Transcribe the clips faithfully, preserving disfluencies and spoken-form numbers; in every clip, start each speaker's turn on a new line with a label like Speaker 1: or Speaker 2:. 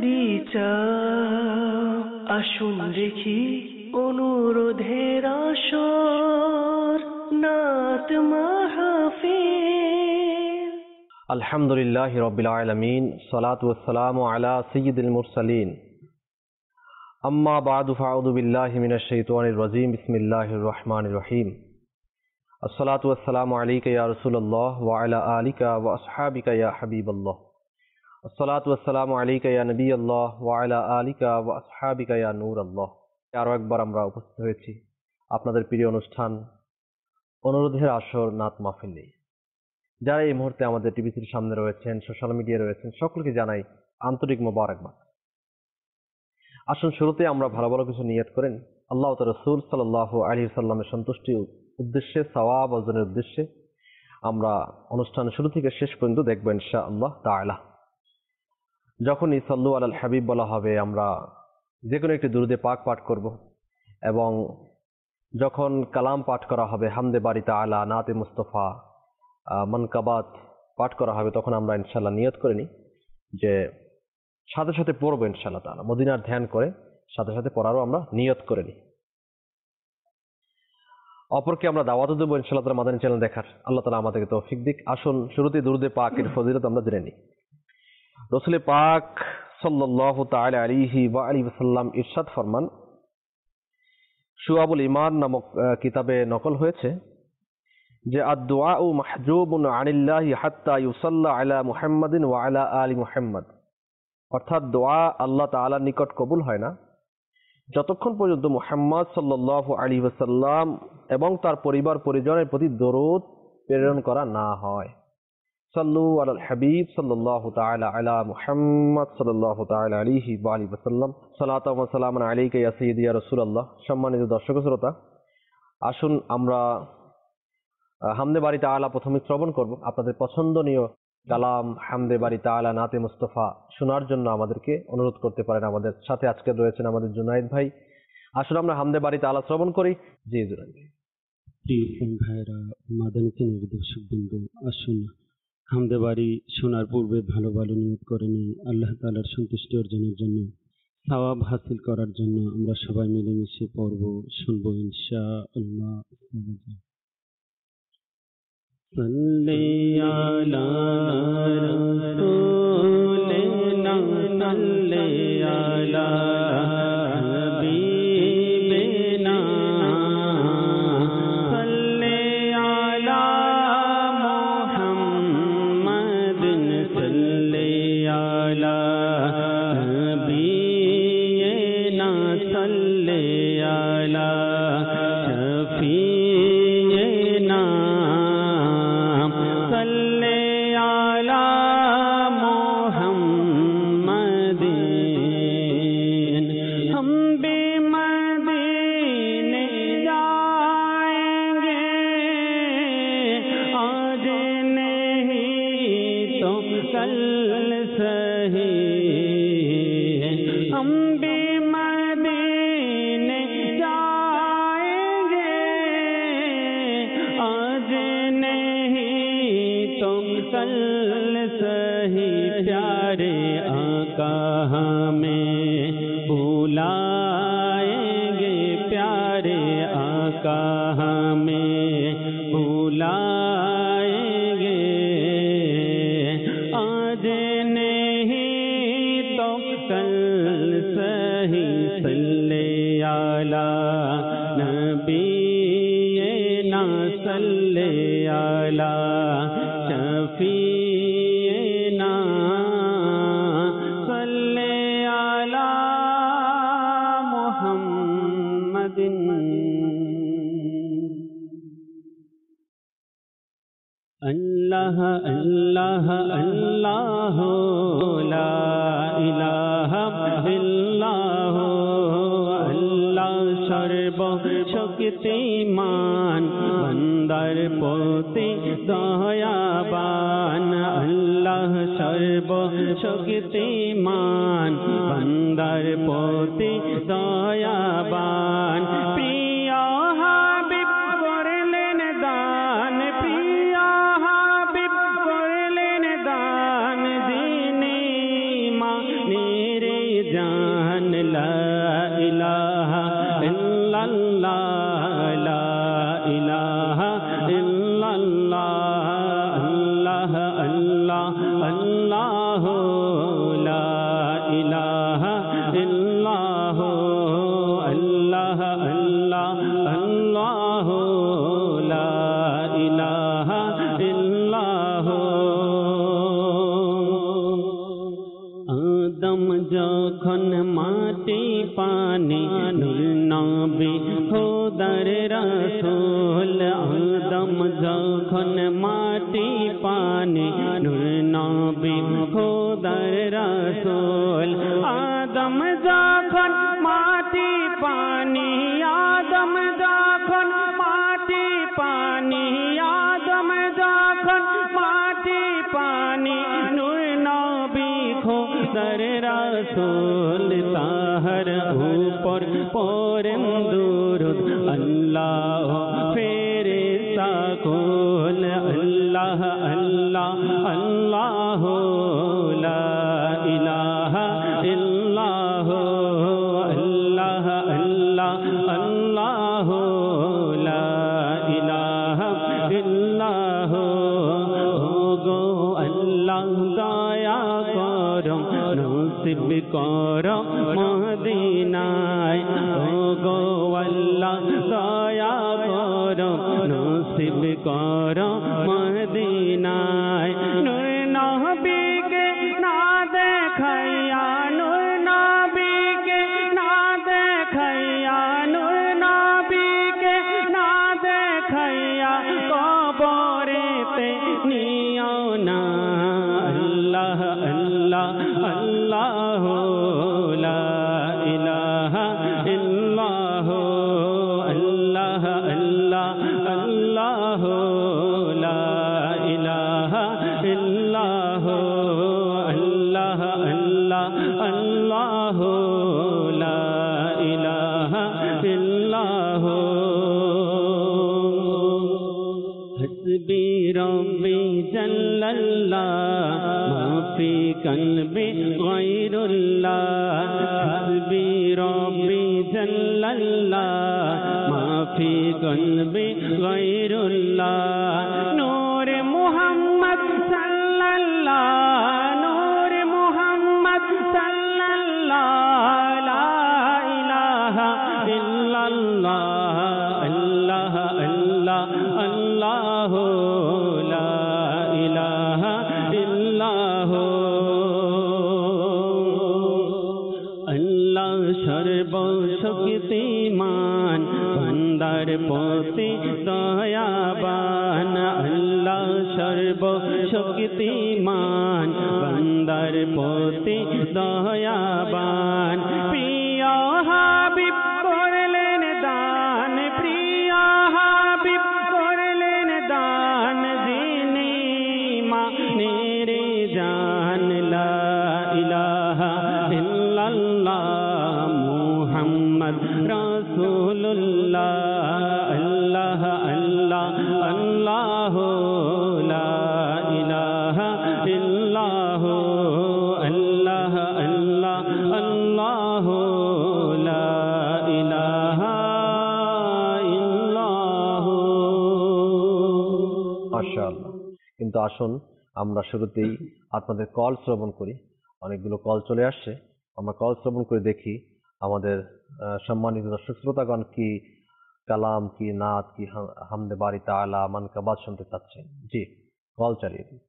Speaker 1: চাও আসুন দেখি অনুরোধের আসর নাত মাহফিল।
Speaker 2: আলহামদুলিল্লাহি রাব্বিল আলামিন, সালাতু ওয়াসসালামু আলা সাইয়্যিদিল মুরসালিন, আম্মা বা'দু ফাআউযু বিল্লাহি মিনাশ শাইতানির রাজীম, বিসমিল্লাহির রহমানির রহিম। আসসালাতু ওয়াসসালামু আলাইকা ইয়া রাসূলুল্লাহ ওয়া আলা আলিকা ওয়া আসহাবিকা ইয়া হাবিবাল্লাহ। আসসালাতু ওয়াসসালামু আলাইকা ইয়া নবিয়াল্লাহ ওয়া আলা আলিকা ওয়া আসহাবিকা ইয়া নূরাল্লাহ। আরও একবার আমরা উপস্থিত হয়েছি আপনাদের প্রিয় অনুষ্ঠান অনুরোধের আসর নাত মাহফিল নিয়ে। যারা এই মুহূর্তে আমাদের টিভির সামনে রয়েছেন, সোশ্যাল মিডিয়ায় রয়েছেন, সকলকে জানাই আন্তরিক মোবারকবাদ। আসুন শুরুতে আমরা ভালো ভালো কিছু নিয়ত করেন আল্লাহ তাআলা রাসূল সাল্লাল্লাহু আলাইহি ওয়াসাল্লামের সন্তুষ্টির উদ্দেশ্যে, সওয়াব অর্জনের উদ্দেশ্যে আমরা অনুষ্ঠান শুরু থেকে শেষ পর্যন্ত দেখব ইনশাআল্লাহ তাআলা। যখনই সাল্লু আলাল হাবিব বলা হবে, আমরা যে কোনো একটি দুরূদে পাক পাঠ করব, এবং যখন কালাম পাঠ করা হবে, হামদে বারি তাআলা, নাতে মুস্তাফা, মানকাবাত পাঠ করা হবে, তখন আমরা ইনশাআল্লাহ নিয়ত করে নিই যে সাথে সাথে পড়বো ইনশাআল্লাহ তাআলা। মদিনার ধ্যান করে সাথে সাথে পড়ারও আমরা নিয়ত করে নিই। অপরকে আমরা দাওয়াতও দেবো ইনশাআল্লাহ তাআলা মাদানী চ্যানেল দেখার। আল্লাহ তাআলা আমাদেরকে তৌফিক দিক। আসুন শুরুতে দুরূদে পাকের ফজিলত আমরা জেনে নিই। রাসূল পাক সাল্লাল্লাহু তাআলা আলাইহি ওয়া আলিহি ওয়াসাল্লাম ইরশাদ ফরমান, শুআবুল ঈমান নামক কিতাবে নকল হয়েছে যে আদ-দুআউ মাহজুবুন আনিল্লাহি হাত্তা ইউসাল্লা আলা মুহাম্মাদিন ওয়া আলা আলি মুহাম্মাদ, অর্থাৎ দোয়া আল্লাহ তাআলার নিকট কবুল হয় না যতক্ষণ পর্যন্ত মুহাম্মদ সাল্লাল্লাহু আলাইহি ওয়াসাল্লাম এবং তার পরিবার পরিজনের প্রতি দরুদ প্রেরণ করা না হয়। সাল্লু আলাল হাবিব সাল্লাল্লাহু তাআলা আলা মুহাম্মদ সাল্লাল্লাহু তাআলা আলাইহি ওয়া আলিহি ওয়াসাল্লাম। সালাতু ওয়া সালামুন আলাইকা ইয়া সাইয়্যিদি ইয়া রাসূলুল্লাহ। সম্মানিত দর্শক শ্রোতা, আসুন আমরা হামদে বারি তাআলা প্রথমে শ্রবণ করব। আপনাদের পছন্দনীয় কালাম হামদে বারি তাআলা, নাতে মুস্তাফা শোনার জন্য আমাদেরকে অনুরোধ করতে পারেন। আমাদের সাথে আজকে রয়েছেন আমাদের জুনায়েদ ভাই। আসুন আমরা হামদে বারি তাআলা শ্রবণ করি। জি জুনায়েদ ভাই।
Speaker 3: প্রিয় ভাইরা, মাদানী চ্যানেলের দর্শকবৃন্দ, আসুন হামদে বারি শোনার পূর্বে ভালো ভালো নিয়ত করে নিই আল্লাহ তাআলার সন্তুষ্টি অর্জনের জন্য, সওয়াব হাসিল করার জন্য। আমরা সবাই মিলেমিশে পড়ব, শুনবো ইনশাআল্লাহ। সাল্লি আলা রাসূলিনা সাল্লি আলা হাবিবিনা সাল্লি আলা মুহাম্মাদিন সাল্লি আলা হাবিবিনা সাল্লি আলা শাফিঈনা अल्लाह अल्लाह अल्लाह ला इलाहा इल्लाह अल्लाह सर्व शक्तिमान बंदार पोते दयाबान अल्लाह सर्व शक्तिमान बंदार पोते दयाबान प्रिया हाबिब करलेन दान प्रिया हाबिब करलेन दान दीने माने रे যখন মাটি পানি নূর নবী খোদার রাসূল আদম যখন মাটি পানি নূর নবী খোদার রাসূল আদম যখন মাটি পানি আদম যখন মাটি পানি আদম যখন মাটি পানি নূর নবী খোদার রাসূল তাহার উপর পড়েন দুরূদ আল্লাহ ফেরেশতা কুল আল্লাহ আল্লাহ আল্লাহ লা ইলাহা ইল্লাহ আল্লাহ আল্লাহ আল্লাহ লা ইলাহা ইল্লাহ ওগো আল্লাহ দয়া করো নসিব করো মদিনায় ওগো আল্লাহ দয়া করো নসিব করো মদিনায় নূর নবীকে না দেখাইয়া নূর নবীকে না দেখাইয়া নূর নবীকে না দেখাইয়া কবরেতে নিও না আল্লাহ আল্লাহ আল্লাহ লা ইলাহা ইল্লাহ আল্লাহ আল্লাহ আল্লাহ লা ইলাহা ইল্লাহ আল্লাহ আল্লাহ আল্লাহ লা ইলাহা ইল্লাহ হাসবি রব্বি জাল্লাল্লাহ মাফি কলবি গায়রুল্লাহ হাসবি রব্বি জাল্লাল্লাহ মাফি কলবি গায়রুল্লাহ নূর মুহাম্মদ সাল্লাল্লাহ নূর মুহাম্মদ সাল্লাল্লাহ লা ইলাহা ইল্লাল্লাহ আল্লাহ আল্লাহ আল্লাহ লা ইলাহা ইল্লাহ আল্লাহ সর্বশক্তিমান বান্দার প্রতি দয়াবান আল্লাহ সর্বশক্তিমান বান্দার প্রতি দয়াবান প্রিয় হাবিব করলেন দান প্রিয় হাবিব করলেন দান যিনি মানের জান লা ইলাহা ইল্লাল্লাহ মুহাম্মদ রাসূলুল্লাহ আল্লাহ আল্লাহ আল্লাহ লা ইলাহা ইল্লাহ আল্লাহ আল্লাহ আল্লাহ লা ইলাহা ইল্লাহ।
Speaker 2: মাশাআল্লাহ। কিন্তু আসুন আমরা শুরুতেই আপনাদের কল শ্রবণ করি। অনেকগুলো কল চলে আসছে, আমরা কল শ্রবণ করে দেখি আমাদের আহ, সম্মানিত দর্শক শ্রোতাগণ কি কালাম কি নাত কি হাম- হামদে বাড়ি তাআলা মানকাবাত শুনতে চাচ্ছেন। জি, কল চালিয়ে দিন।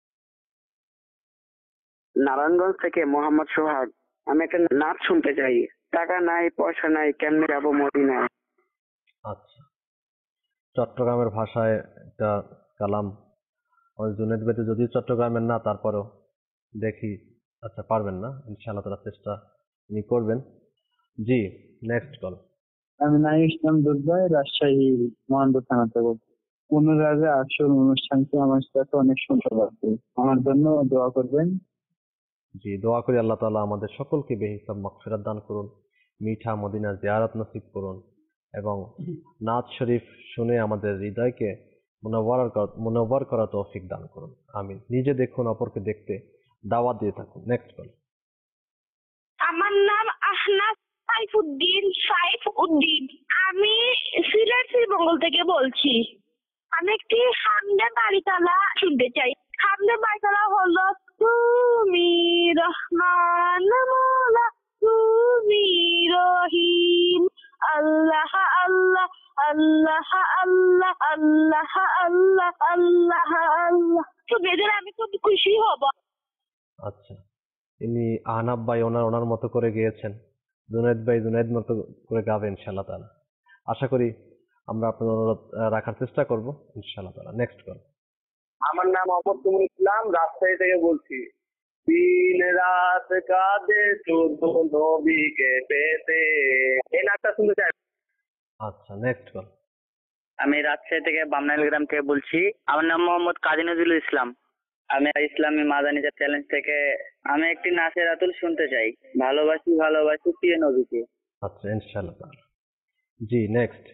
Speaker 4: নারায়ণগঞ্জ থেকে মোহাম্মদ সোহাগ। আমি একটা নাচ শুনতে চাই। টাকা নাই পয়সা নাই কেমনে যাবো মদিনায়।
Speaker 2: আচ্ছা, চট্টগ্রামের ভাষায় একটা কালাম আমাদের জুনেদ বেদে, যদিও চট্টগ্রামের না, তারপরেও দেখি। আচ্ছা, পারবেন না, ইনশাআল্লাহ তারা চেষ্টা উনি করবেন। জি, নেক্সট কল।
Speaker 5: আমি নাই ইসলাম দুর্গাই, রাজশাহী মহানপুর থানা থেকে বলছি। অনুরাগে আসল অনুষ্ঠানটি আমার কাছে অনেক সুন্দর লাগছে, আমার জন্য দোয়া করবেন।
Speaker 2: জি, দোয়া করি আল্লাহ তাআলা আমাদের সকলকে বেহিসাব মাগফিরাত দান করুন, মিঠা মদিনা জিয়ারত নসিব করুন এবং নাত শরীফ শুনে আমাদের হৃদয়কে মুনাওয়ার করা- মুনাওয়ার করা তৌফিক দান করুন। আমিন। নিজে দেখুন, অপরকে দেখতে দাওয়াত দিয়ে থাকুন। Next call.
Speaker 6: আমার নাম আহনাফ সাইফুদ্দিন সাইফ উদ্দিন। আমি সিলেট শ্রীমঙ্গল থেকে বলছি। আমি একটি হামদে বাড়িতলা শুনতে চাই। হামদে বাড়িতলা হলো তুমি রহমান মৌলা তুমি রহিম আল্লাহ আল্লাহ আল্লাহ আল্লাহ আল্লাহ আল্লাহ আল্লাহ আল্লাহ। শুনে দিলে আমি খুব খুশি হব।
Speaker 2: আচ্ছা, ইনি আহনাব ভাই ওনার ওনার মতো করে গেয়েছেন, জুনায়েদ ভাই জুনায়েদ মতো করে গাবে ইনশাআল্লাহ তাআলা। আশা করি আমরা আপনার অনুরোধ আহ, রাখার চেষ্টা করব ইনশাআল্লাহ তাআলা। Next call.
Speaker 7: আমার নাম মোহাম্মদ তুমুল ইসলাম, রাজশাহী থেকে বলছি। দিন রাত কাঁদে শুধু নবীকে পেতে, এই নাটটা শুনতে চাই।
Speaker 2: আচ্ছা, নেক্সট কল।
Speaker 8: আমি রাজশাহী থেকে বামনাইল গ্রাম থেকে বলছি। আমার নাম মোহাম্মদ কাজী নজরুল ইসলাম। আমি ইসলামী মাদানিজা চ্যালেঞ্জ থেকে আমি একটি নাচের আতুল শুনতে চাই, ভালোবাসি ভালোবাসি প্রিয় নবীকে।
Speaker 2: আচ্ছা, ইনশাআল্লাহ তাআলা। জি, নেক্সট।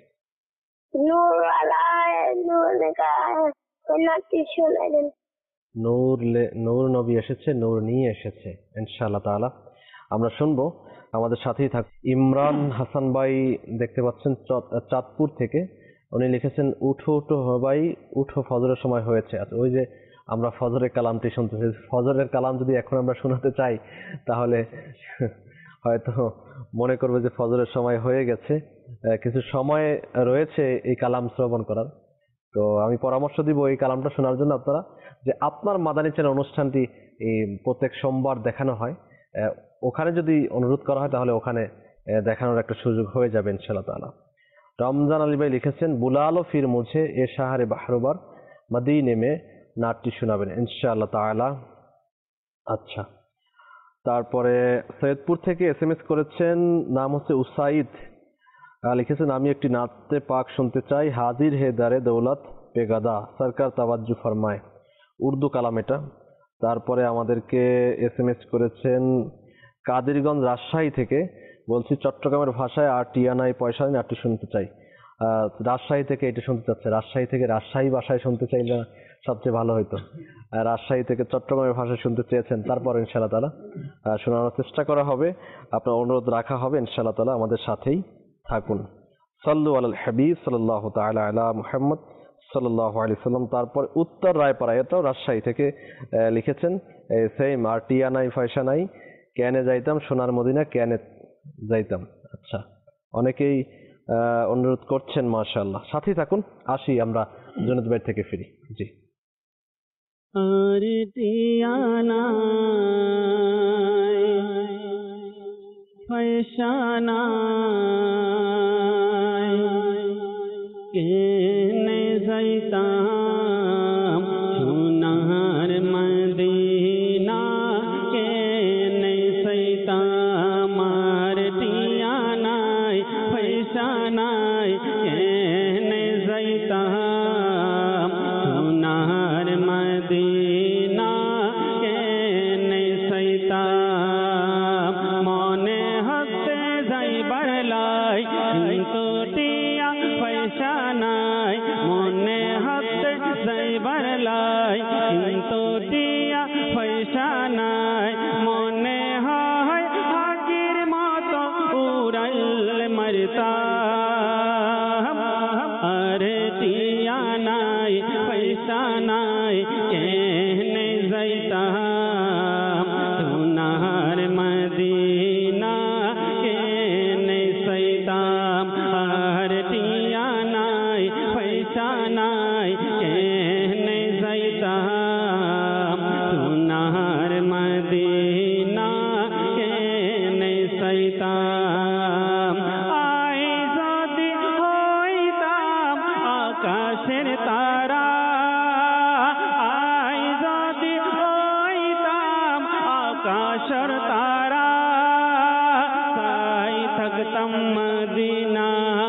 Speaker 6: নূর আলায় নূর গায় নাতি শোনালেন।
Speaker 2: নূর লে- নূর নবী এসেছে, নূর নিয়ে এসেছে ইনশাআল্লাহ তাআলা। আমরা শুনবো, আমাদের সাথেই থাক। ইমরান হাসান ভাই দেখতে পাচ্ছেন চাঁদ- চাঁদপুর থেকে, উনি লিখেছেন উঠো উঠো ভাই উঠো, ফজরের সময় হয়েছে। আচ্ছা, ওই যে আমরা ফজরের কালামটি শুনতেছি, ফজরের কালাম যদি এখন আমরা শোনাতে চাই তাহলে হয়তো মনে করবে যে ফজরের সময় হয়ে গেছে। আহ, কিছু সময় রয়েছে এই কালাম শ্রবণ করার। তো আমি পরামর্শ দিব এই কালামটা শোনার জন্য আপনারা, যে আপনার মাদানী চ্যানেল অনুষ্ঠানটি এই প্রত্যেক সোমবার দেখানো হয়, আহ, ওখানে যদি অনুরোধ করা হয় তাহলে ওখানে আহ, দেখানোর একটা সুযোগ হয়ে যাবে ইনশাআল্লাহ তাআলা। রমজান আলী ভাই লিখেছেন বুলালো ফির মুঝে এ শাহরে বাহরুবার মদিনে মে নাটটি শোনাবেন ইনশাআল্লাহ তাআলা। আচ্ছা, তারপরে সৈয়দপুর থেকে এস এম এস করেছেন, নাম হচ্ছে উসাইদ, আহ, লিখেছেন আমি একটি নাতে পাক শুনতে চাই, হাজির হে দারে দৌলত পেগাদা সরকার তাওয়াজ্জু ফরমায়, উর্দু কালাম এটা। তারপরে আমাদেরকে এস এম এস করেছেন কাদিরগঞ্জ রাজশাহী থেকে, বলছি চট্টগ্রামের ভাষায় আর টিয়া নাই পয়সা নেই নাটটি শুনতে চাই। আহ, রাজশাহী থেকে এটা শুনতে চাচ্ছে, রাজশাহী থেকে রাজশাহী ভাষায় শুনতে চাইলে সবচেয়ে ভালো হতো। আহ, রাজশাহী থেকে চট্টগ্রামের ভাষায় শুনতে চেয়েছেন, তারপর ইনশাআল্লাহ তাআলা আহ, শোনানোর চেষ্টা করা হবে, আপনার অনুরোধ রাখা হবে ইনশাআল্লাহ তাআলা। আমাদের সাথেই থাকুন। সাল্লু আলাল হাবিব সাল্লাল্লাহু তাআলা আলা মুহাম্মদ সাল্লাল্লাহু আলাইহি সাল্লাম। তারপর উত্তর রায়পাড়া, এটাও রাজশাহী থেকে আহ, লিখেছেন সেম আর টিয়া নাই পয়সা নাই, কেনে যাইতাম সোনার মদিনা কেনে যাইতাম। আচ্ছা, অনেকেই আহ, অনুরোধ করছেন, মাশাআল্লাহ। সাথেই থাকুন, আসি আমরা জুনায়েদ ভাই থেকে ফিরি। জি।
Speaker 3: আর টিয়ানা ফয়সানা কেনে যাইতাম সোনার মদিনা কেনে যাইতাম, আর টিয়ানাই ফয়সানাই কেনে যাইতাম সোনার মদিনা কেনে যাইতাম, মনে হতে যাইবার লাই কিন্তু টিয়া পয়সা নাই, মনে হতে যাইবার লাই কিন্তু টিয়া পয়সা নাই, মনে হয় হাজির মতো উড়াল মারতাম, আরে টিয়া নাই পয়সা নাই কেনে যাইতাম সোনার মদিনা কেনে যাইতাম, আর টিয়া নাই পয়সা নাই কেনে যাইতাম সোনার মদিনা কেনে যাইতাম, আই যদি হইতাম আকাশের তারা, আই যদি হইতাম আকাশের তারা, তাই থাকতাম মদিনা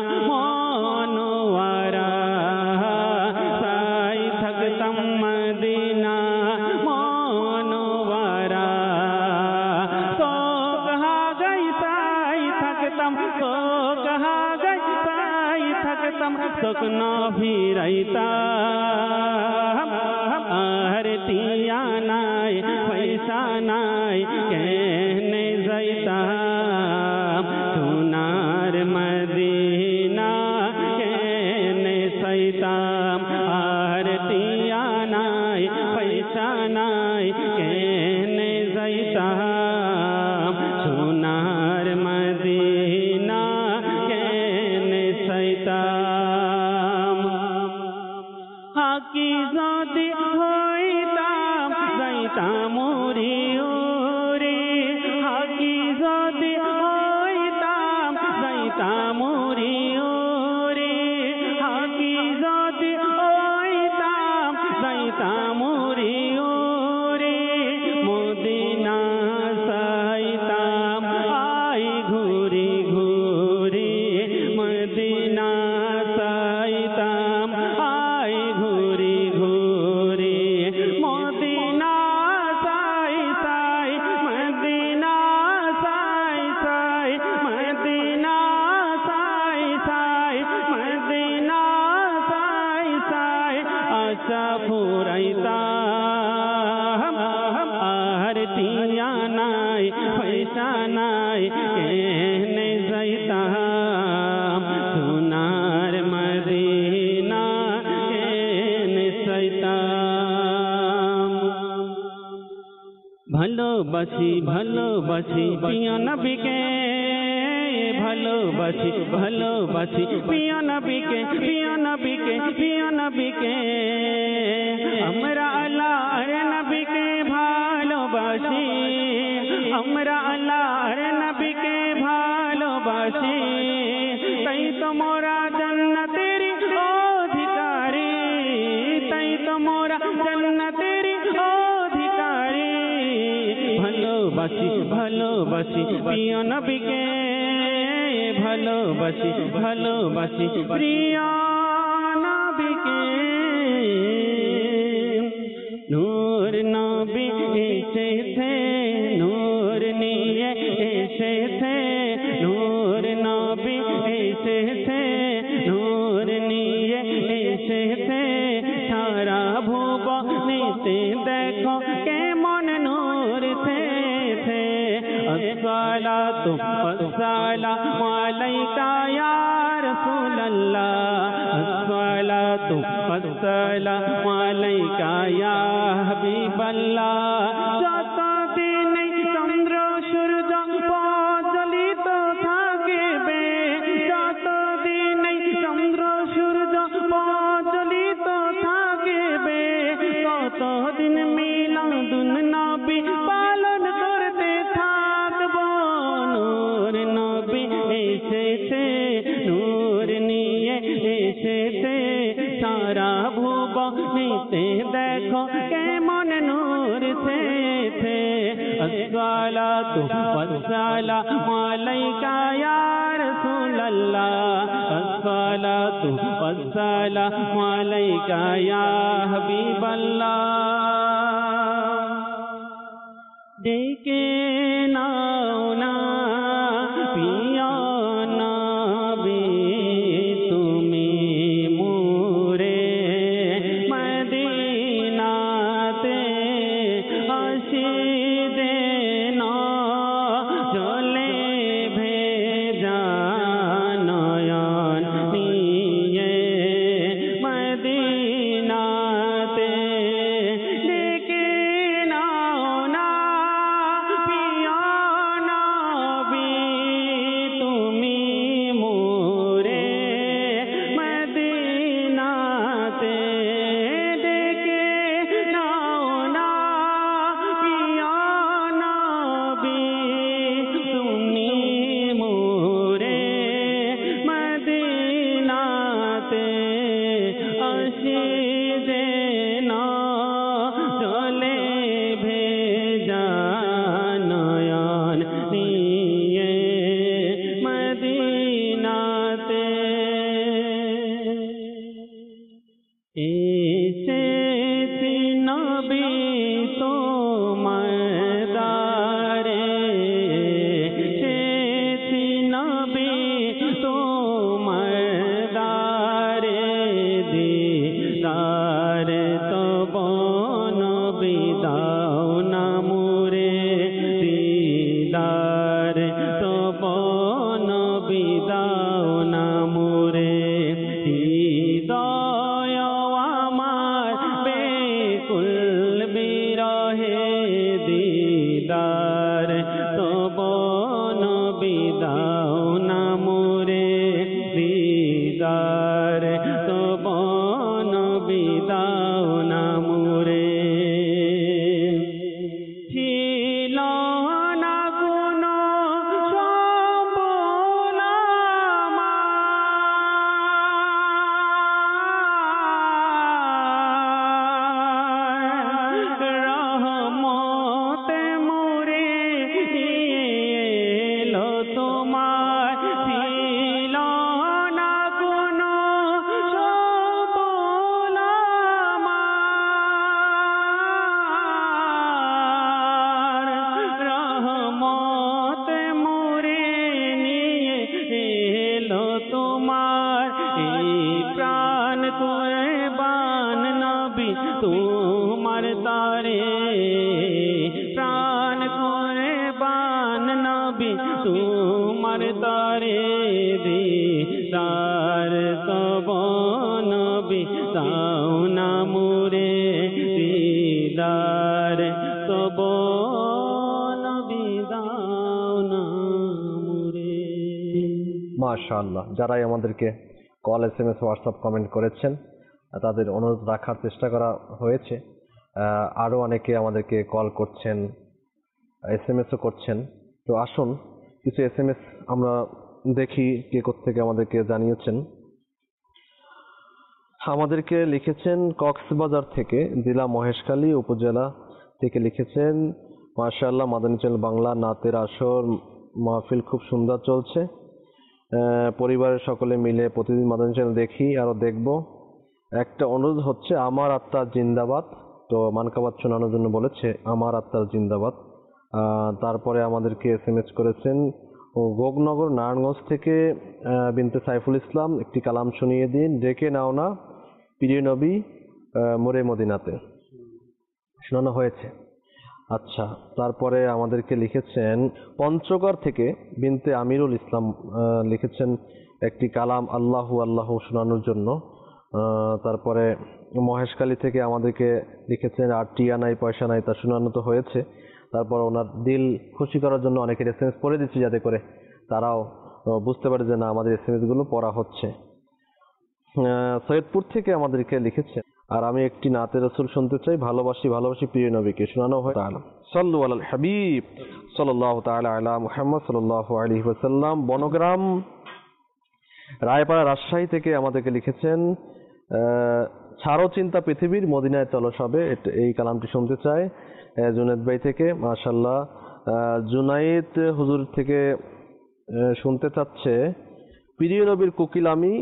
Speaker 3: মনোয়ারা, তাই থাকতাম মদিনা মনোয়ারা, তো কহা গই তাই থাকতাম, তো কহা গই তাই থাকতাম, স্বপ্ন ফিরাইতাম, আর টিয়া নাই পয়সা নাই কেনে যাইতাম সোনার মদিনা কেনে যাইতাম, আর টিয়া নাই পয়সা নাই কেনে যাইতাম সোনার মদিনা কেনে যাইতাম, হাকি যদি হইতাম যাইতাম উড়ি উড়ি, উড়ি উড়ি মদিনা সাইতাম আই ঘুরি ঘুরি মদিনা সাইতাম আই ঘুরি ঘুরি মদিনা সাই সাই মদিনা সাই সাই মদিনা সাই সাই মদিনা সাই সাই আশা ফুরাইতাম আর টিয়া নাই পয়সা নাই কেনে যাইতাম সোনার মদিনা কেনে যাইতাম ভালোবাসি ভালোবাসি প্রিয় নবীকে ভালোবাসি ভালোবাসি প্রিয় নবীকে প্রিয় নবীকে প্রিয় নবীকে আমরা আল্লাহর নবীকে ভালোবাসি আমরা আল্লাহর নবীকে ভালোবাসি তাই তো মোরা জান্নাতের অধিকারী তাই তো মোরা জান্নাতের অধিকারী ভালোবাসি ভালোবাসি প্রিয় নবীকে ভালোবাসি ভালোবাসি প্রিয় নবীকে নূর নবী এসেছে নূর নিয়ে এসেছে নূর নবী এসেছে নূর নিয়ে এসেছে সারা ভুবনেতে দেখো কেমন নূর ছেছে আসসালাতু ওয়াসসালামু আলাইকা ইয়া রাসূলুল্লাহ আসসালাতু ওয়াসসালামু আলাইকা ইয়া হাবিবাল্লাহ যতদিন চন্দ্র সূর্য প্রজ্বলিত থাকবে যতদিন চন্দ্র সূর্য প্রজ্বলিত থাকবে ততদিন মিলাদুন নবী পালন করতে থাকব নূর নবী এসেছে নূর নিয়ে এসেছে সারা ভুবনেতে দেখো কেমন নূর ছেছে আসসালাতু ওয়াসসালামু আলাইকা ইয়া রাসূলুল্লাহ আসসালাতু ওয়াসসালামু আলাইকা ইয়া হাবিবাল্লাহ ডেকে নাও না প্রিয় নবী তুমি মোরে মদিনাতে আসিবে না জলে ভেজা নয়ন নিয়ে মদিনাতে ডেকে নাও না প্রিয় নবী তুমি মোরে মদিনাতে ডেকে নাও না প্রিয় নবী তুমি মোরে মদিনাতে আসিবে না জলে ভেজা নয়ন নিয়ে মদিনাতে এসেছি নবী তোমার দ্বারে এসেছি নবী তোমার দ্বারে দিদার তব নবী দাও না মোরে দিদার তব নবী দাও না মোরে হৃদয় আমার বেকুল বিরহে দিদার তব নবী দাও না মোরে দিদার তব নবী দাও না মোরে ছিল না কোনো সম্বল আমার তোমার তারে প্রাণ করে বান নবী তোমার তারে দিদার তব নবী দাও না মুরে দিদার তব নবী দাও না মুরে।
Speaker 2: মাশাআল্লাহ, যারাই আমাদেরকে call, S M S, WhatsApp comment করেছেন তাদের অনুরোধ রাখার চেষ্টা করা হয়েছে। আহ, আরো অনেকে আমাদেরকে কল করছেন, এস এম এসও করছেন। তো আসুন কিছু এস এম এস আমরা দেখি কে কোত্থেকে আমাদেরকে জানিয়েছেন। আমাদেরকে লিখেছেন কক্সবাজার থেকে, জেলা মহেশখালী, উপজেলা থেকে লিখেছেন, মাশাআল্লাহ মাদানী চ্যানেল বাংলা নাতের আসর মাহফিল খুব সুন্দর চলছে। আহ, পরিবারের সকলে মিলে প্রতিদিন মাদানী চ্যানেল দেখি, আরো দেখব। একটা অনুরোধ হচ্ছে আমার আত্মার জিন্দাবাদ। তো মানকাবাদ শোনানোর জন্য বলেছে আমার আত্মার জিন্দাবাদ। আহ, তারপরে আমাদেরকে এস এম এস করেছেন ও গোগনগর নারায়ণগঞ্জ থেকে আহ, বিনতে সাইফুল ইসলাম, একটি কালাম শুনিয়ে দিন, ডেকে নাও না প্রিয় নবী আহ, মোরে মদিনাতে। শোনানো হয়েছে। আচ্ছা, তারপরে আমাদেরকে লিখেছেন পঞ্চগড় থেকে বিনতে আমিরুল ইসলাম, আহ, লিখেছেন একটি কালাম আল্লাহু আল্লাহু শোনানোর জন্য। আহ, তারপরে মহেশখালী থেকে আমাদেরকে লিখেছেন আর টিয়া নাই পয়সা নাই, তা শোনানো তো হয়েছে। তারপর ওনার দিল খুশি করার জন্য অনেকের এস এম এস পড়ে দিচ্ছি, যাতে করে তারাও আহ, বুঝতে পারে যে না আমাদের এস এম এস গুলো পড়া হচ্ছে। আহ, সৈয়দপুর থেকে আমাদেরকে লিখেছে আর আমি একটি নাতে রসুল শুনতে চাই, ভালোবাসি ভালোবাসি প্রিয় নবীকে, শোনানো হয়। সাল্লু আলাল হাবিব সাল্লাল্লাহু তাআলা আলা মুহাম্মদ সাল্লাল্লাহু আলাইহি ওয়াসাল্লাম। বনগ্রাম রায়পাড়া রাজশাহী থেকে আমাদেরকে লিখেছেন আহ, ছাড়ো চিন্তা পৃথিবীর মদিনায় চলো সবে, এটা- এই কালামটি শুনতে চাই আহ, জুনায়েদ ভাই থেকে। মাশাআল্লাহ, আহ, জুনায়েদ হুজুর থেকে আহ, শুনতে চাচ্ছে প্রিয় নবীর কোকিল আমি,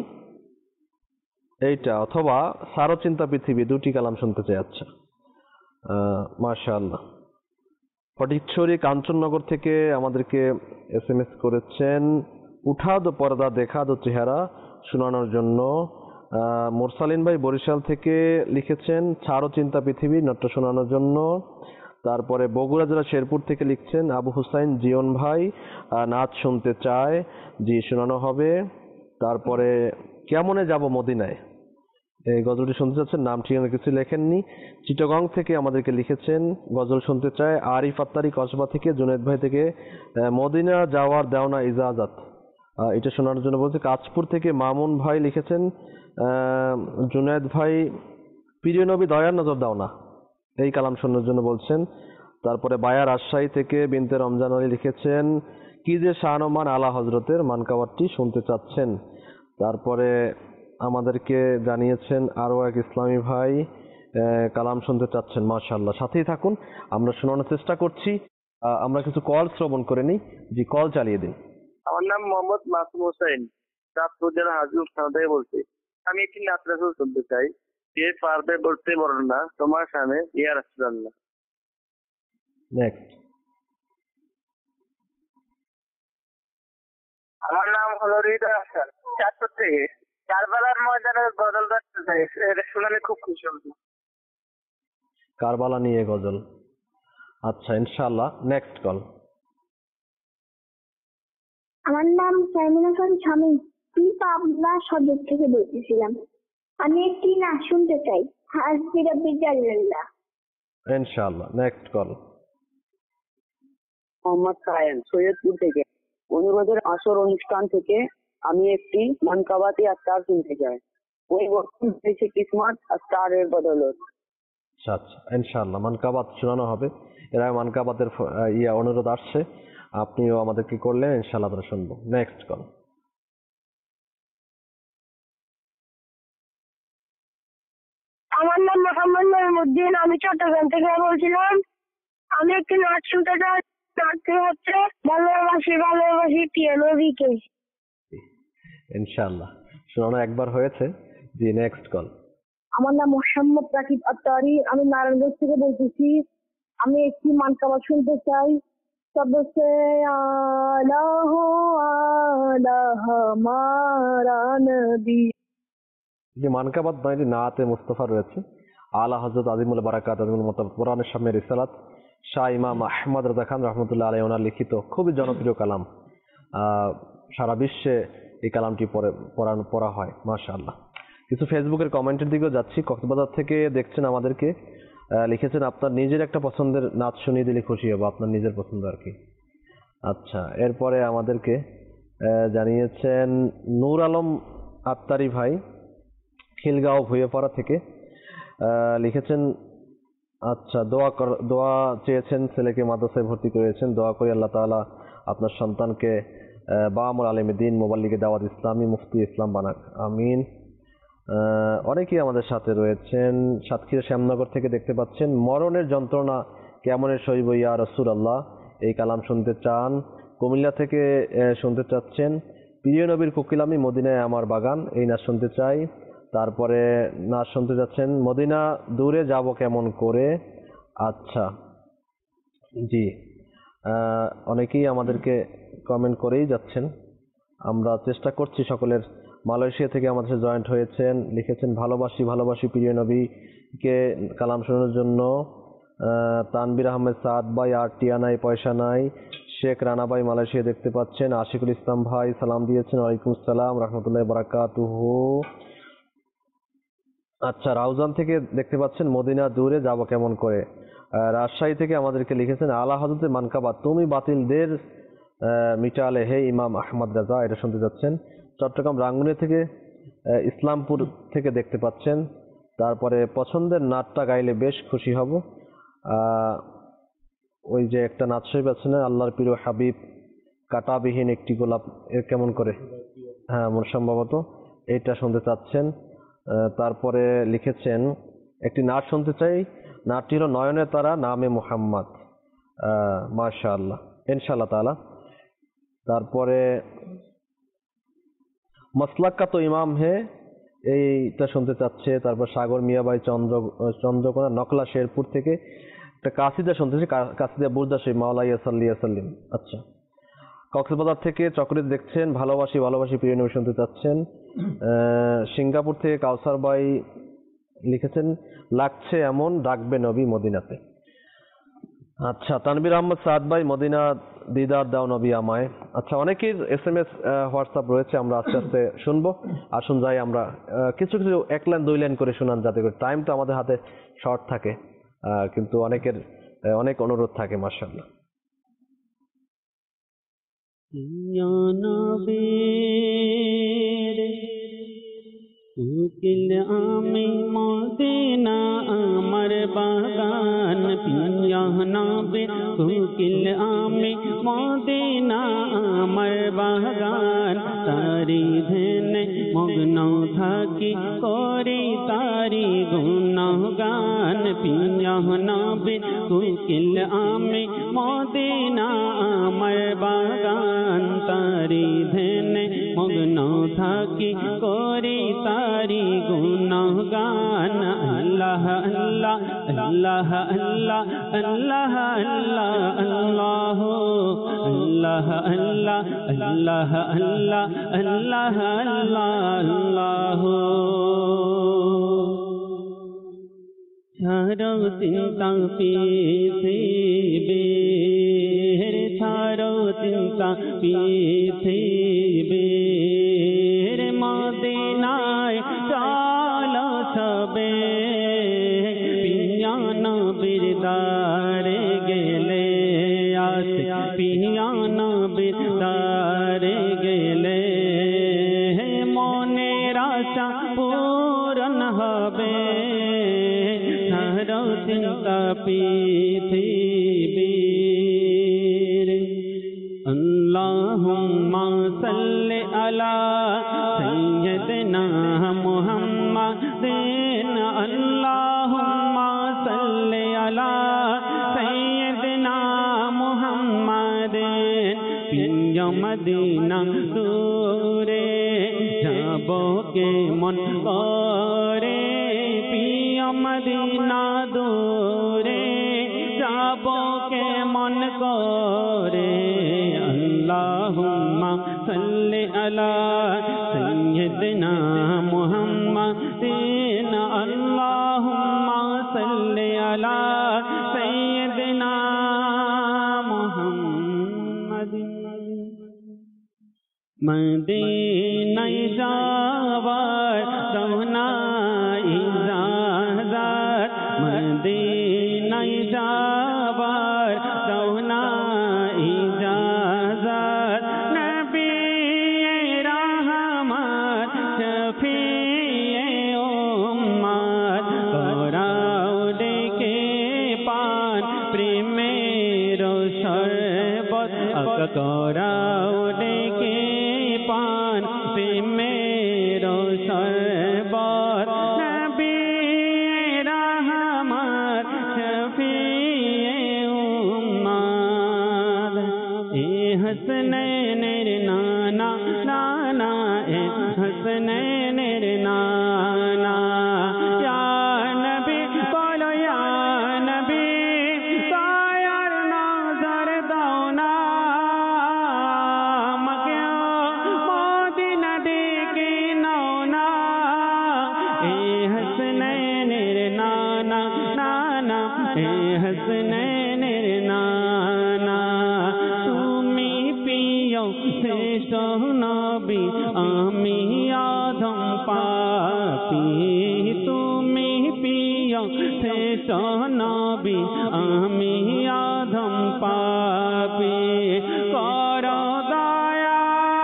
Speaker 2: এইটা, অথবা সারো চিন্তা পৃথিবী, দুটি কালাম শুনতে চাই। আচ্ছা, আহ, মাশাআল্লাহ। ফটিকছড়ি কাঞ্চননগর থেকে আমাদেরকে এস এম এস করেছেন উঠা দো পর্দা দেখা দো চেহারা শোনানোর জন্য। আহ, মোরসালিন ভাই বরিশাল থেকে লিখেছেন ছাড়ো চিন্তা পৃথিবী নাট্য শোনানোর জন্য। তারপরে বগুড়া জেলা শেরপুর থেকে লিখছেন আবু হুসাইন জিয়ন ভাই, আহ, নাচ শুনতে চায়, জি শোনানো হবে। তারপরে কেমনে যাব মদিনায়, এই গজলটি শুনতে চাচ্ছেন, নাম ঠিকানা কিছু লেখেননি। চিটাগং থেকে আমাদেরকে লিখেছেন গজল শুনতে চায় আরিফ আত্তারি কসবা থেকে। জুনায়েদ ভাই থেকে আহ, মদিনা যাওয়ার দেও না ইজাজত, আহ, এটা শোনানোর জন্য বলছে। কাঁচপুর থেকে মামুন ভাই লিখেছেন আহ, জুনায়েদ ভাই প্রিয় নবী দয়ার নজর দাও না, এই কালাম শোনানোর জন্য বলছেন। তারপরে বায়া রাজশাহী থেকে বিনতে রমজান আলী লিখেছেন কি যে শানমান আলা হজরতের মানকাবারটি শুনতে চাচ্ছেন। তারপরে আমাদেরকে জানিয়েছেন আরো এক ইসলামী ভাই আহ, কালাম শুনতে চাচ্ছেন। মাশাআল্লাহ, সাথেই থাকুন, আমরা শোনানোর চেষ্টা করছি। আহ, আমরা কিছু কল শ্রবণ করে নিই। জি, কল চালিয়ে দিন।
Speaker 7: আমার নাম মোহাম্মদ মাসুম হোসেন, চাঁদপুর জেলা হাজির থানা থেকে বলছি। আমি একটি নাত রাসূল শুনতে চাই, যে পারবে বলতে বর্ণনা তোমার সামনে ইয়া রাসূলুল্লাহ।
Speaker 2: নেক্সট।
Speaker 7: আমার নাম হলো হৃদয় হাসান, চাঁদপুর থেকে। কারবালার ময়দানে গজল গাইতে চাই, এটা শুনলে খুব খুশি হব।
Speaker 2: কারবালা নিয়ে গজল, আচ্ছা ইনশাআল্লাহ। Next call.
Speaker 6: আমার নাম সাইমুনা খান স্বামী, আমি পাবনা সদর থেকে বলতেছিলাম। আমি একটি নাচ শুনতে চাই, হাসবি রাব্বি জাল্লাল্লাহ।
Speaker 2: ইনশাআল্লাহ। Next call.
Speaker 4: মোহাম্মদ সাহেল, সৈয়দপুর থেকে। অনুরোধের আসর অনুষ্ঠান থেকে আমি একটি মানকাবাতি আর তার শুনতে চাই। ওই বছর হয়েছে কিসমত আর তারের বদলত।
Speaker 2: আচ্ছা আচ্ছা, ইনশাআল্লাহ মানকাবাত শোনানো হবে। এর আগে মানকাবাতের ফ- আহ, ইয়া অনুরোধ আসছে, আপনিও আমাদেরকে করলেন, ইনশাআল্লাহ আমরা শুনবো। Next call.
Speaker 6: আমার নাম মোহাম্মদ নঈমুদ্দিন, আমি চট্টগ্রাম থেকে বলছিলাম। আমি একটি নাচ শুনতে চাই, নাচটি হচ্ছে ভালোবাসি ভালোবাসি প্রিয় নবীকে।
Speaker 2: ইনশাআল্লাহ শোনানো একবার হয়েছে। জি, নেক্সট কল।
Speaker 6: আমার নাম মোহাম্মদ রাকিব আত্তারি, আমি নারায়ণগঞ্জ থেকে বলতেছি। আমি একটি মানকাবাত শুনতে চাই, সবসে আলা হো আলা হামারা নবী।
Speaker 2: যে মানকাবাত নয়, এটি নাতে মুস্তফা রয়েছে। আলা হযরত আজিমুল বারাকাত আজিমুল মতাব কোরআনের সামনে রিসালাত শাহ ইমাম আহমদ রাজা খান রহমতুল্লাহ আলাইহি ওনার লিখিত খুবই জনপ্রিয় কালাম। সারা বিশ্বে এই কালামটি পড়ে পড়ানো পড়া হয় মাশাআল্লাহ। কিছু ফেসবুকের কমেন্টের দিকেও যাচ্ছি। কক্সবাজার থেকে দেখছেন আমাদেরকে, লিখেছেন আপনার নিজের একটা পছন্দের নাচ শুনিয়ে দিলে খুশি হব, আপনার নিজের পছন্দ আর কি। আচ্ছা, এরপরে আমাদেরকে জানিয়েছেন নূর আলম আত্তারি ভাই খিলগাঁও ভুঁইয়াপাড়া থেকে, লিখেছেন আচ্ছা দোয়া কর দোয়া চেয়েছেন, ছেলেকে মাদ্রাসায় ভর্তি করেছেন, দোয়া করি আল্লাহ তাআলা আপনার সন্তানকে বামুল আলেমে দিন মোবাল্লিগে দাওয়াত ইসলামী মুফতি ইসলাম বানাক, আমিন। অনেকেই আমাদের সাথে রয়েছেন। সাতক্ষীরা শ্যামনগর থেকে দেখতে পাচ্ছেন মরণের যন্ত্রণা কেমনে সইব ইয়া রাসূলুল্লাহ, এই কালাম শুনতে চান। কুমিল্লা থেকে শুনতে চাচ্ছেন প্রিয় নবীর কোকিলামি মদিনায় আমার বাগান, এই নাচ শুনতে চাই। তারপরে নাচ শুনতে যাচ্ছেন মদিনা দূরে যাব কেমন করে। আচ্ছা জি, অনেকেই আমাদেরকে কমেন্ট করেই যাচ্ছেন, আমরা চেষ্টা করছি সকলের। মালয়েশিয়া থেকে আমাদের সাথে জয়েন্ট হয়েছেন, লিখেছেন ভালোবাসি ভালোবাসি প্রিয় নবীকে কালাম শোনার জন্য। তানবির আহমেদ সাদ ভাই আর টিয়া নাই পয়সা নাই, শেখ রানা ভাই মালয়েশিয়া দেখতে পাচ্ছেন, আশিকুল ইসলাম ভাই সালাম দিয়েছেন, ওয়ালাইকুম আসসালাম রহমতুল্লাহ বারাকাতুহু। আচ্ছা, রাউজান থেকে দেখতে পাচ্ছেন মদিনা দূরে যাব কেমন করে। রাজশাহী থেকে আমাদেরকে লিখেছেন আলা হযরতে মানকাবা তুমি বাতিলদের মিটালে হে ইমাম আহমদ রাজা, এটা শুনতে যাচ্ছেন। চট্টগ্রাম রাঙ্গুনিয়া থেকে ইসলামপুর থেকে দেখতে পাচ্ছেন। তারপরে পছন্দের নাচটা গাইলে বেশ খুশি হব, ওই যে একটা নাচ শরীফ আছে না, আল্লাহর প্রিয় হাবিব কাটাবিহীন একটি গোলাপ, এর কেমন করে, হ্যাঁ মন সম্ভবত এইটা শুনতে চাচ্ছেন। তারপরে লিখেছেন একটি নাচ শুনতে চাই, নাচটি হলো নয়নের তারা নামে মুহাম্মদ, মাশাআল্লাহ ইনশাআল্লাহ তাআলা। তারপরে মসলাক কা তো ইমাম হে, এইটা শুনতে চাচ্ছে। তারপর সাগর মিয়াবাই চন্দ্র চন্দ্রকোনা নকলা শেরপুর থেকে একটা কাসিদা শুনতে চাচ্ছে, কাসিদা বুরদা শরীফ মাওলাইয়া সাল্লিয়া সাল্লিম। আচ্ছা, কক্সবাজার থেকে চকরিত দেখছেন ভালোবাসি ভালোবাসি প্রিয় নবী শুনতে চাচ্ছেন। সিঙ্গাপুর থেকে কাউসার ভাই লিখেছেন লাগছে এমন ডাকবে নবী মদিনাতে। আচ্ছা, তানবির আহমদ সাদ ভাই মদিনা দিদার দাও নবী আমায়। আচ্ছা, অনেকের এস এম এস হোয়াটসঅ্যাপ রয়েছে, আমরা আস্তে আস্তে শুনবো। আসুন যাই আমরা কিছু কিছু এক লাইন দুই লাইন করে শোনান, যাতে করে টাইম তো আমাদের হাতে শর্ট থাকে, কিন্তু অনেকের অনেক অনুরোধ থাকে। মাশাআল্লাহ।
Speaker 3: উকিল আমি মদিনা আমার বাগান পিয়া নবী, উকিল আমি মদিনা আমার বাগান, তারি ধ্যানে মগ্ন থাকি করি তারি গুণগান পিয়া নবী, উকিল আমি মদিনা আমার বাগান, তারি ধ্যানে মগ্ন থাকি করি তারি গুণগান। আল্লাহ আল্লাহ আল্লাহ আল্লাহ আল্লাহ আল্লাহ আল্লাহ আল্লাহ আল্লাহ আল্লাহ আল্লাহ আল্লাহ। ছাড়ো চিন্তা পৃথিবী, ছাড়ো চিন্তা পৃথিবী, মদিনায় চলো সবে পিয়া নবীর দারে গেলে, আসে পিয়া নবীর দারে গেলে মনের আশা পূরণ হবে, ছাড়ো চিন্তা পৃথিবীর। আল্লাহুম্মা সাল্লি আলা সাইয়্যিদিনা মুহাম্মাদিন, আল্লাহুম্মা সাল্লি আলা সাইয়্যিদিনা মুহাম্মাদিন। পিয়া মদিনা দূরে যাব কেমন করে, পিয়া মদিনা দূরে যাব কেমন করে। আল্লাহুম্মা সাল্লি আলা সাইয়্যিদিনা মুহাম্মাদিন, আল্লাহুম্মা আলা সাইয়্যিদিনা মুহাম্মাদিন মদিনায় যাওয়ার রওনা ইজাজত মদিনায় যাওয়ার রওনা ইজাজত নবী রহমত শফিয়ে উম্মত করাও ডেকে পান প্রেমের শরবত করাও ডেকে পান প্রেমের শরবত নবী রহমত শফিয়ে উম্মত এ হাসনাইনের নানা নানা এ হাসনাইনের নানা ইয়া নবী বলো ইয়া নবী দয়ার নজর দাও না আমাকে মদিনা ডেকে নাও না এ হাসনাইনের নানা নানা এ হাসনাইনের নানা তুমি প্রিয় শ্রেষ্ঠ নবী আমি আদম পাপী তুমি প্রিয় শ্রেষ্ঠ নবী আমি আদম পাপী কর দয়া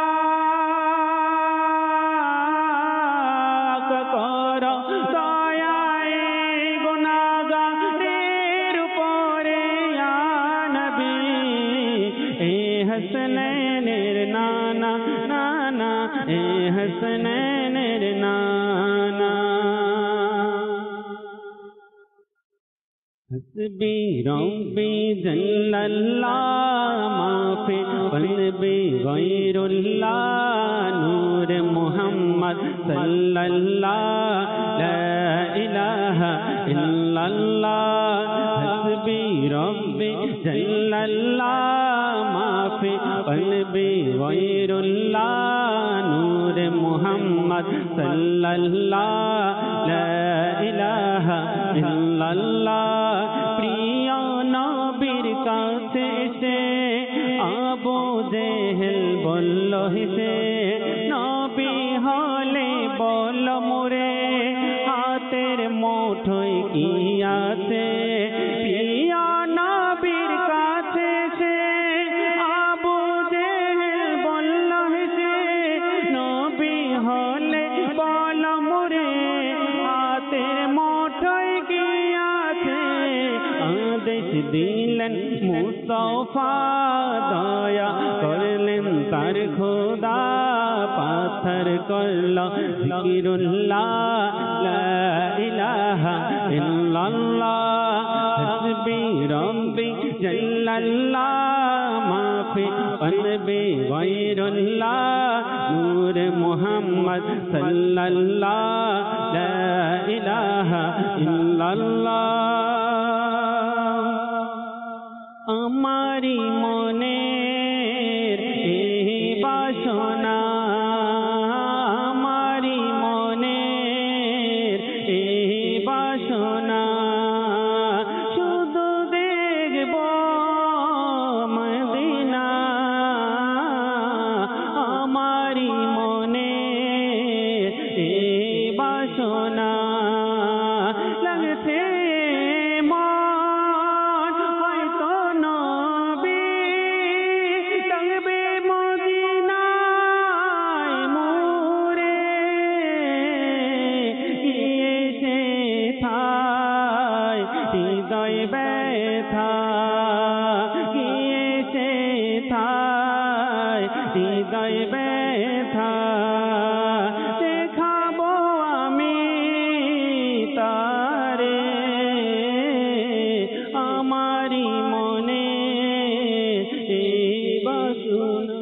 Speaker 3: কর দয়া এই গুনাহগারের উপরে ইয়া নবী এ হাসনাইনের নানা নানা এ হাসনাইনের নানা हस्बी रब्बी जल्लल्लाह माफी कल्बी गैरुल्लाह नूर मुहम्मद सल्लल्लाह ला इलाहा इल्लल्लाह हस्बी रब्बी जल्लल्लाह माफी कल्बी गैरुल्लाह नूर मुहम्मद सल्लल्लाह ला इलाहा इल्लल्लाह প্রিয় নবীর কাছে এসে আবু জেহেল বলল হেসে নবী হলে বল মোরে হাতের মুঠোয় কি আছে প্রিয় নবীর কাছে এসে আবু জেহেল বলল হেসে নবী হলে বল মোরে হাতের মুঠোয় কি আছে আদেশ দিলেন মুস্তাফা দয়া করলেন তার খোদা পাথর করল জিকিরুল্লাহ লা ইলাহা ইল্লাল্লাহ হাসবি রব্বি জাল্লাল্লাহ মাফি কলবি গায়রুল্লাহ নূর মুহাম্মদ সাল্লাল্লাহ লা ইলাহা ইল্লাল্লাহ আমারি মনের এই বাসনা আমারি মনের এই বাসনা শুধু দেখব মদিনা আমারি মনের এই বাসনা লাগছে হৃদয় ব্যথা গিয়েছে থায় হৃদয় ব্যথা দেখাবো আমি তারে আমারি মনে এই বাসনা।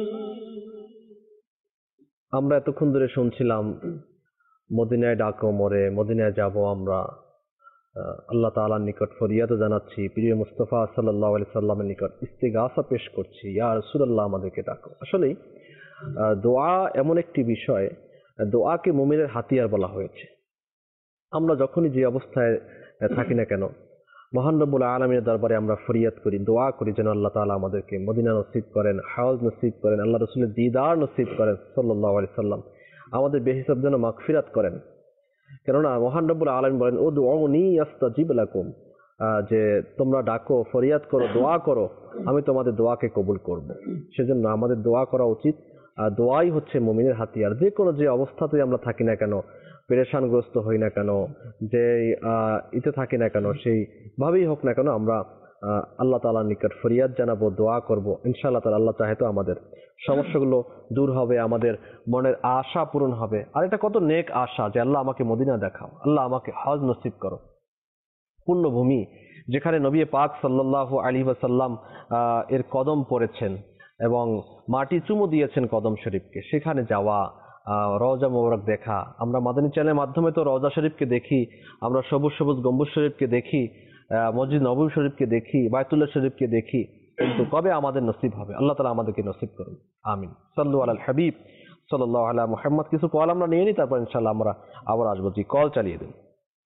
Speaker 2: আমরা এতক্ষণ ধরে শুনছিলাম মদিনায় ডাকো মোরে, মদিনায় যাব আমরা। আল্লাহ তাআলার নিকট ফরিয়াদ জানাচ্ছি, প্রিয় মুস্তাফা সাল্লাল্লাহু আলাইহি সাল্লামের নিকট ইস্তিগাসা পেশ করছি, ইয়া রাসূলুল্লাহ আমাদেরকে ডাকো। আসলে দোয়া এমন একটি বিষয়, দোয়াকে মুমিনের হাতিয়ার বলা হয়েছে। আমরা যখনই যে অবস্থায় থাকি না কেন, মহান রব্বুল আলামিনের দরবারে আমরা ফরিয়াদ করি, দোয়া করি যেন আল্লাহ তাআলা আমাদেরকে মদিনা নসিব করেন, হাউজ নসিব করেন, আল্লাহ রাসূলের দিদার নসিব করেন সাল্লাল্লাহু আলাইহি সাল্লাম, আমাদের বেহিসাব যেন মাগফিরাত করেন। কেননা মহান রব্বুল আলামিন বলেন উদউনি আস্তাজিব লাকুম, যে তোমরা ডাকো, ফরিয়াদ করো, দোয়া করো, আমি তোমাদের দোয়াকে কবুল করব। সেজন্য আমাদের দোয়া করা উচিত। দোয়াই হচ্ছে মুমিনের হাতিয়ার। যে কোনো যে অবস্থাতেই আমরা থাকি না কেন, পেরেশানগ্রস্ত হই না কেন, যে ইতে থাকি না কেন, সেই ভাবেই হোক না কেন, আমরা আল্লাহ তাআলার নিকট ফরিয়াদ জানাবো, দোয়া করব। ইনশাআল্লাহ তাআলা আল্লাহ চাহে তো আমাদের সমস্যাগুলো দূর হবে, আমাদের মনের আশা পূরণ হবে। আর এটা কত নেক আশা যে আল্লাহ আমাকে মদিনা দেখাও, আল্লাহ আমাকে হজ নসিব করো, পুণ্যভূমি যেখানে নবী পাক সাল্লাল্লাহু আলাইহি ওয়াসাল্লাম এর কদম পড়েছেন এবং মাটি চুমু দিয়েছেন কদম শরীফকে, সেখানে যাওয়া, রওজা মোবারক দেখা। আমরা মাদানী চ্যানেলের মাধ্যমে তো রওজা শরীফকে দেখি, আমরা সবুজ সবুজ গম্বুজ শরীফকে দেখি, মসজিদ নববী শরীফকে দেখি, বায়তুল্লাহ শরীফকে দেখি, কিন্তু কবে আমাদের নসিব হবে? আল্লাহ তাআলা আমাদেরকে নসিব করুন, আমিন। সাল্লু আলাল হাবিব সাল্লাল্লাহু আলা মুহাম্মদ। কিছু কল আমরা নিয়ে নিই, তারপর ইনশাআল্লাহ আমরা আবার আসবো। জি, কল চালিয়ে দিন।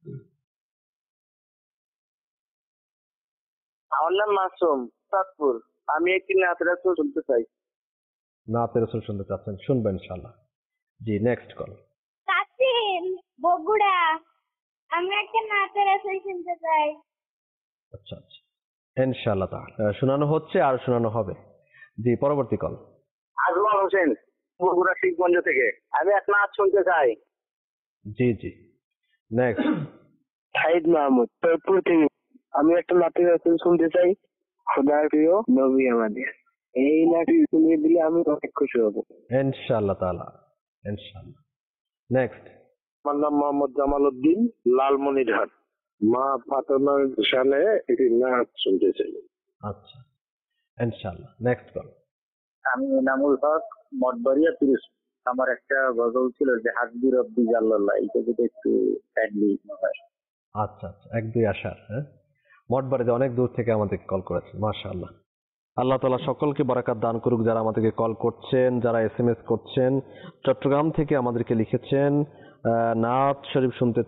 Speaker 7: আমার নাম মাসুম, চাঁদপুর। আমি একটি নাতের রাসূল শুনতে চাই।
Speaker 2: নাতের রাসূল শুনতে চাচ্ছেন, শুনবেন ইনশাআল্লাহ। জি, নেক্সট কল।
Speaker 6: কাসিম, বগুড়া। আমি একটা নাতের রাসূল শুনতে চাই।
Speaker 2: আচ্ছা আচ্ছা, ইনশাআল্লাহ তাআলা শোনানো হচ্ছে আর শোনানো হবে। জি, পরবর্তী কল।
Speaker 7: আজমান হোসেন, বগুড়া শিবগঞ্জ থেকে। আমি এক নাত শুনতে চাই।
Speaker 2: জি জি, নেক্সট।
Speaker 5: সাইদ মাহমুদ, তরপুর থেকে। আমি একটা নাতের রাসূল শুনতে চাই, খোদার প্রিয় নবী আমাদের। এই নাতি শুনিয়ে দিলে আমি অনেক খুশি হব
Speaker 2: ইনশাআল্লাহ তাআলা, ইনশাআল্লাহ। নেক্সট।
Speaker 7: আমার নাম মোহাম্মদ জামাল উদ্দিন, লালমনিরহাট। মা ফাতেমার শানে একটি নাচ শুনতে চাই।
Speaker 2: আচ্ছা, ইনশাআল্লাহ। Next call.
Speaker 9: আমি এনামুল হক, মঠবাড়িয়া পিরোজ। আমার একটা গজল ছিল যে হাসবি রব্বি জাল্লাল্লাহ, এটা যদি একটু কাইন্ডলি।
Speaker 2: আচ্ছা আচ্ছা, এক দুই আসার। হ্যাঁ, মঠবাড়িতে অনেক দূর থেকে আমাদের কল করেছেন, মাশাআল্লাহ। আল্লাহ তাআলা সকলকে বরকত দান করুক, যারা আমাদেরকে কল করছেন, যারা এস এম এস করছেন। চট্টগ্রাম থেকে আমাদেরকে লিখেছেন নাত শরীফ শুনতে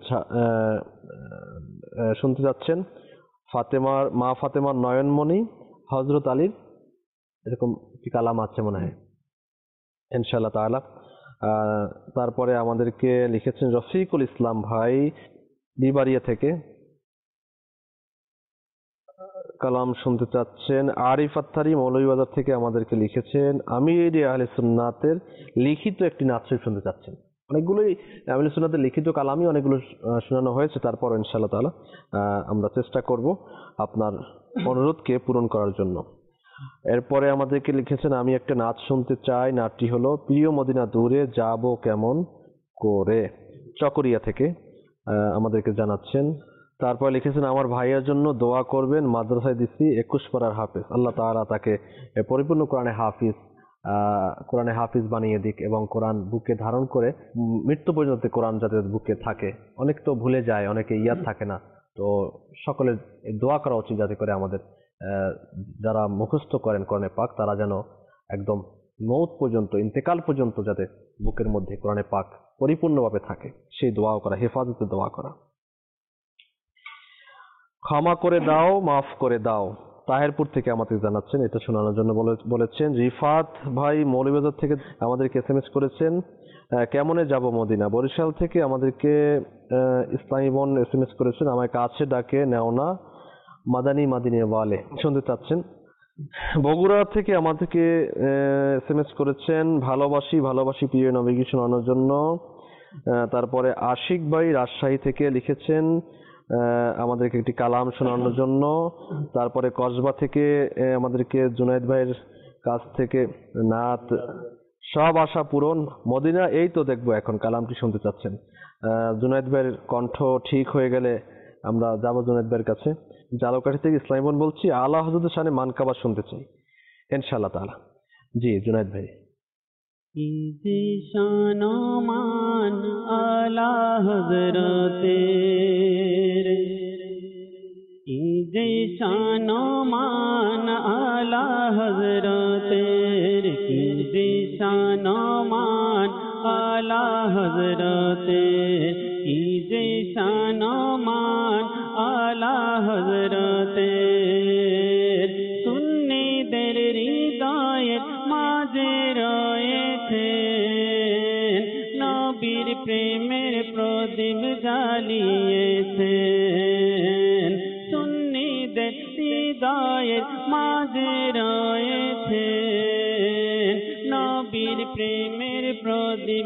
Speaker 2: শুনতে যাচ্ছেন, ফাতেমার মা ফাতেমার নয়নমণি, হযরত আলীর এরকম কি কালাম আছে মনে হয়, ইনশাআল্লাহ তাআলা। তারপরে আমাদেরকে লিখেছেন রফিকুল ইসলাম ভাই বিবাড়িয়া থেকে, কালাম শুনতে চাচ্ছেন। আরিফ আত্তারি মৌলভীবাজার থেকে আমাদেরকে লিখেছেন আমির আহলে সুন্নাতের লিখিত একটি নাত শরীফ শুনতে চাচ্ছেন। অনেকগুলোই আহলে সুন্নাতের লিখিত কালামই অনেকগুলো শোনানো হয়েছে, তারপর ইনশাআল্লাহ তাআলা আমরা চেষ্টা করব আপনার অনুরোধকে পূরণ করার জন্য। এরপরে আমাদেরকে লিখেছেন আমি একটা নাচ শুনতে চাই, নাচটি হলো প্রিয় মদিনা দূরে যাব কেমন করে, চকরিয়া থেকে আমাদেরকে জানাচ্ছেন। তারপর লিখেছেন আমার ভাইয়ের জন্য দোয়া করবেন, মাদ্রাসায় দিচ্ছি একুশ পারার হাফিজ, আল্লাহ তাআলা তাকে পরিপূর্ণ কোরআনে হাফিজ কোরআনে হাফিজ বানিয়ে দিক এবং কোরআন বুকে ধারণ করে মৃত্যু পর্যন্ত কোরআন যাতে বুকে থাকে। অনেক তো ভুলে যায়, অনেকে ইয়াদ থাকে না, তো সকলের দোয়া করা উচিত যাতে করে আমাদের যারা মুখস্থ করেন কোরআনে পাক তারা যেন একদম মৌত পর্যন্ত, ইন্তেকাল পর্যন্ত যাতে বুকের মধ্যে কোরআনে পাক পরিপূর্ণভাবে থাকে, সেই দোয়াও করা, হেফাজতে দোয়া করা। ক্ষমা করে দাও, মাফ করে দাও, তাহেরপুর থেকে আমাদের জানাচ্ছেন, এটা শোনানোর জন্য বলেছেন। রিফাত ভাই মৌলভীবাজার থেকে আমাদেরকে এস এম এস করেছেন কেমনে যাব মদিনা। বরিশাল থেকে আমাদেরকে ইসলামী বোন এস এম এস করেছেন আমায় কাছে ডাকে নেও না, মাদানী মাদিনী ওয়ালে শুনতে চাচ্ছেন। বগুড়া থেকে আমাদেরকে এস এম এস করেছেন ভালোবাসি ভালোবাসি প্রিয় নবীকে শোনানোর জন্য। তারপরে আশিক ভাই রাজশাহী থেকে লিখেছেন আমাদেরকে একটি কালাম শোনানোর জন্য। তারপরে কসবা থেকে আমাদেরকে জুনায়েদ ভাইয়ের কাছ থেকে নাত, সব আশা পূরণ, মদিনা এই তো দেখবো এখন কালামটি শুনতে চাচ্ছেন। জুনায়েদ ভাইয়ের কণ্ঠ ঠিক হয়ে গেলে আমরা যাবো জুনায়েদ ভাইয়ের কাছে। জালকাঠি থেকে ইসলামী বোন বলছি আলা হযরতের শানে মানকাবা শুনতে চাই, ইনশাআল্লাহ তাআলা। জি জুনায়েদ ভাই।
Speaker 3: শান মান আলা হযরতের, ঈদ শান মান আলা হযরতের, ঈদ শান মান আলা হযরতের, ঈদ শান মান আলা হযরতের। হৃদয়ের মাঝে রয়েছেন, নবীর প্রেমের প্রদীপ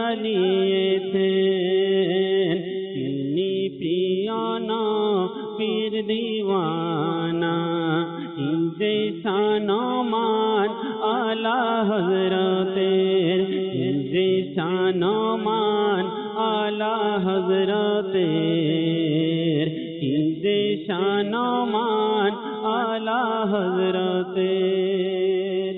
Speaker 3: জ্বালিয়েছেন। তিনি প্রিয় নবীর দিওয়ানা, ইজে শানমান আলা হযরতের, ইজে শানমান আলা হযরতের, ইজে শানমান আলা হযরতের।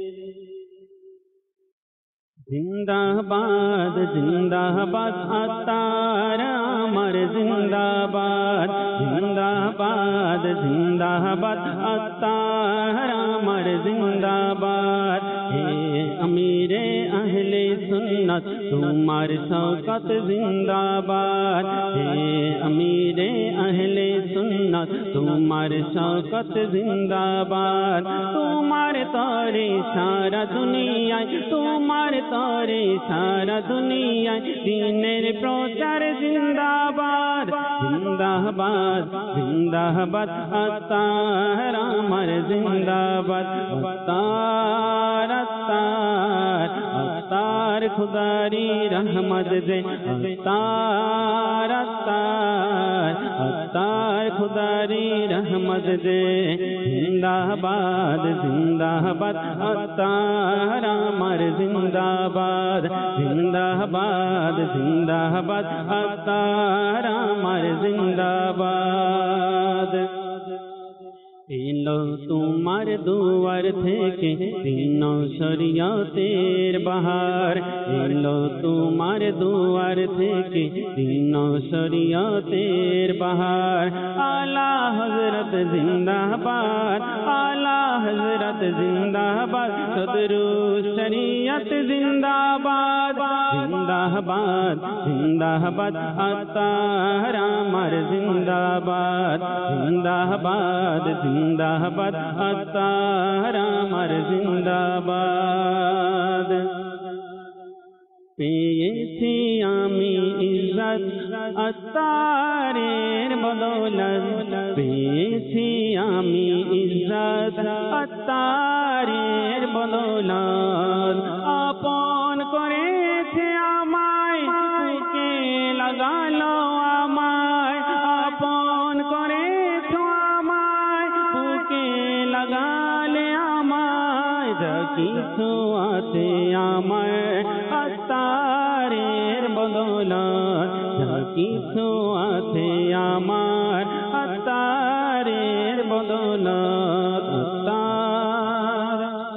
Speaker 3: জিন্দাবাদ জিন্দাবাদ আত্মার আমার জিন্দাবাদ, জিন্দাবাদ জিন্দাবাদ আত্মার আমার জিন্দাবাদ। হে আমিরে আহলে সুন্নাত তোমার শওকত জিন্দাবাদ, হে আমিরে আহলে সুন্নাত তোমার শওকত জিন্দাবাদ। তোমার তরে সারা দুনিয়ায়, তোমার তরে সারা দুনিয়ায় দ্বীনের প্রচার জিন্দাবাদ, জিন্দাবাদ জিন্দাবাদ আত্মার আমার জিন্দাবাদ। আত্মার আত্মার আত্মার খুদারি রহমত দে, আত্মার আত্মার আত্মার খুদারি রহমত দে। জিন্দাবাদ জিন্দাবাদ আত্মার আমার জিন্দাবাদ, জিন্দাবাদ জিন্দাবাদ আত্মার আমার জিন্দাবাদ। এলো তোমার দুয়ার থেকে তিন শরিয়তের বাহার, এলো তোমার দুয়ার থেকে তিন শরিয়তের বাহার। আলা হযরত জিন্দাবাদ, আলা হযরত জিন্দাবাদ, সদরু শরিয়ত জিন্দাবাদ, জিন্দাবাদ জিন্দাবাদ আত্মার আমার জিন্দাবাদ, জিন্দাবাদ জিন্দাবাদ আত্মার আমার জিন্দাবাদ। পেয়েছি আমি ইজ্জত আত্মারের বদৌলত, পেয়েছি আমি ইজ্জত আত্মারের বদৌলত। আপন করেছে আমায়, বুকে লাগালো আমায়, আপন করেছো আমায়, বুকে লাগালে আমায়। যা কিছু আছে আমার আত্মারের বদৌলত, যা কিছু আছে আমার আত্মারের বদৌলত। আত্মার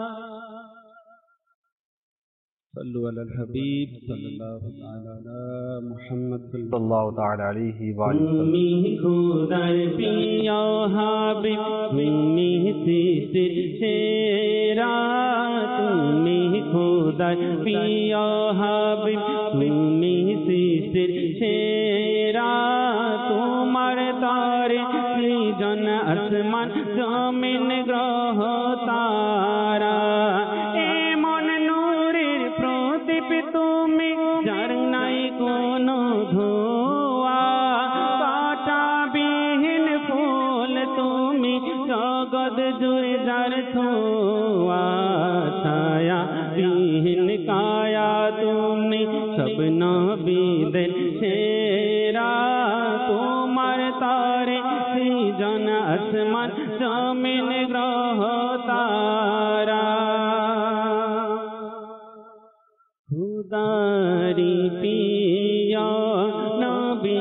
Speaker 3: সাল্লু আলাল হাবিব সাল্লাল্লাহু তাআলা আলা মুহাম্মদ
Speaker 2: সাল্লাল্লাহু তাআলা আলাইহি ওয়া আলিহি ওয়াসাল্লাম।
Speaker 3: তুমি খুদার প্রিয় হাবিব, তুমি সৃষ্টির সেরা, তুমি খুদার প্রিয় হাবিব, তুমি সৃষ্টির সেরা। তোমার তরে সৃজন আসমান জমিন গ্রহ তারা, এমন নূরের প্রদীপ তুমি যার নাই কোনো ধোয়া। কাঁটাবিহীন ফুল তুমি জগৎ জুড়ে যার ছোঁয়া। ছায়া বিহীন কায়া তুমি সব নবীদের সেরা। তোমার তরে সৃজন আসমান জমিন গ্রহ তারা। খুদারি প্রিয় নবী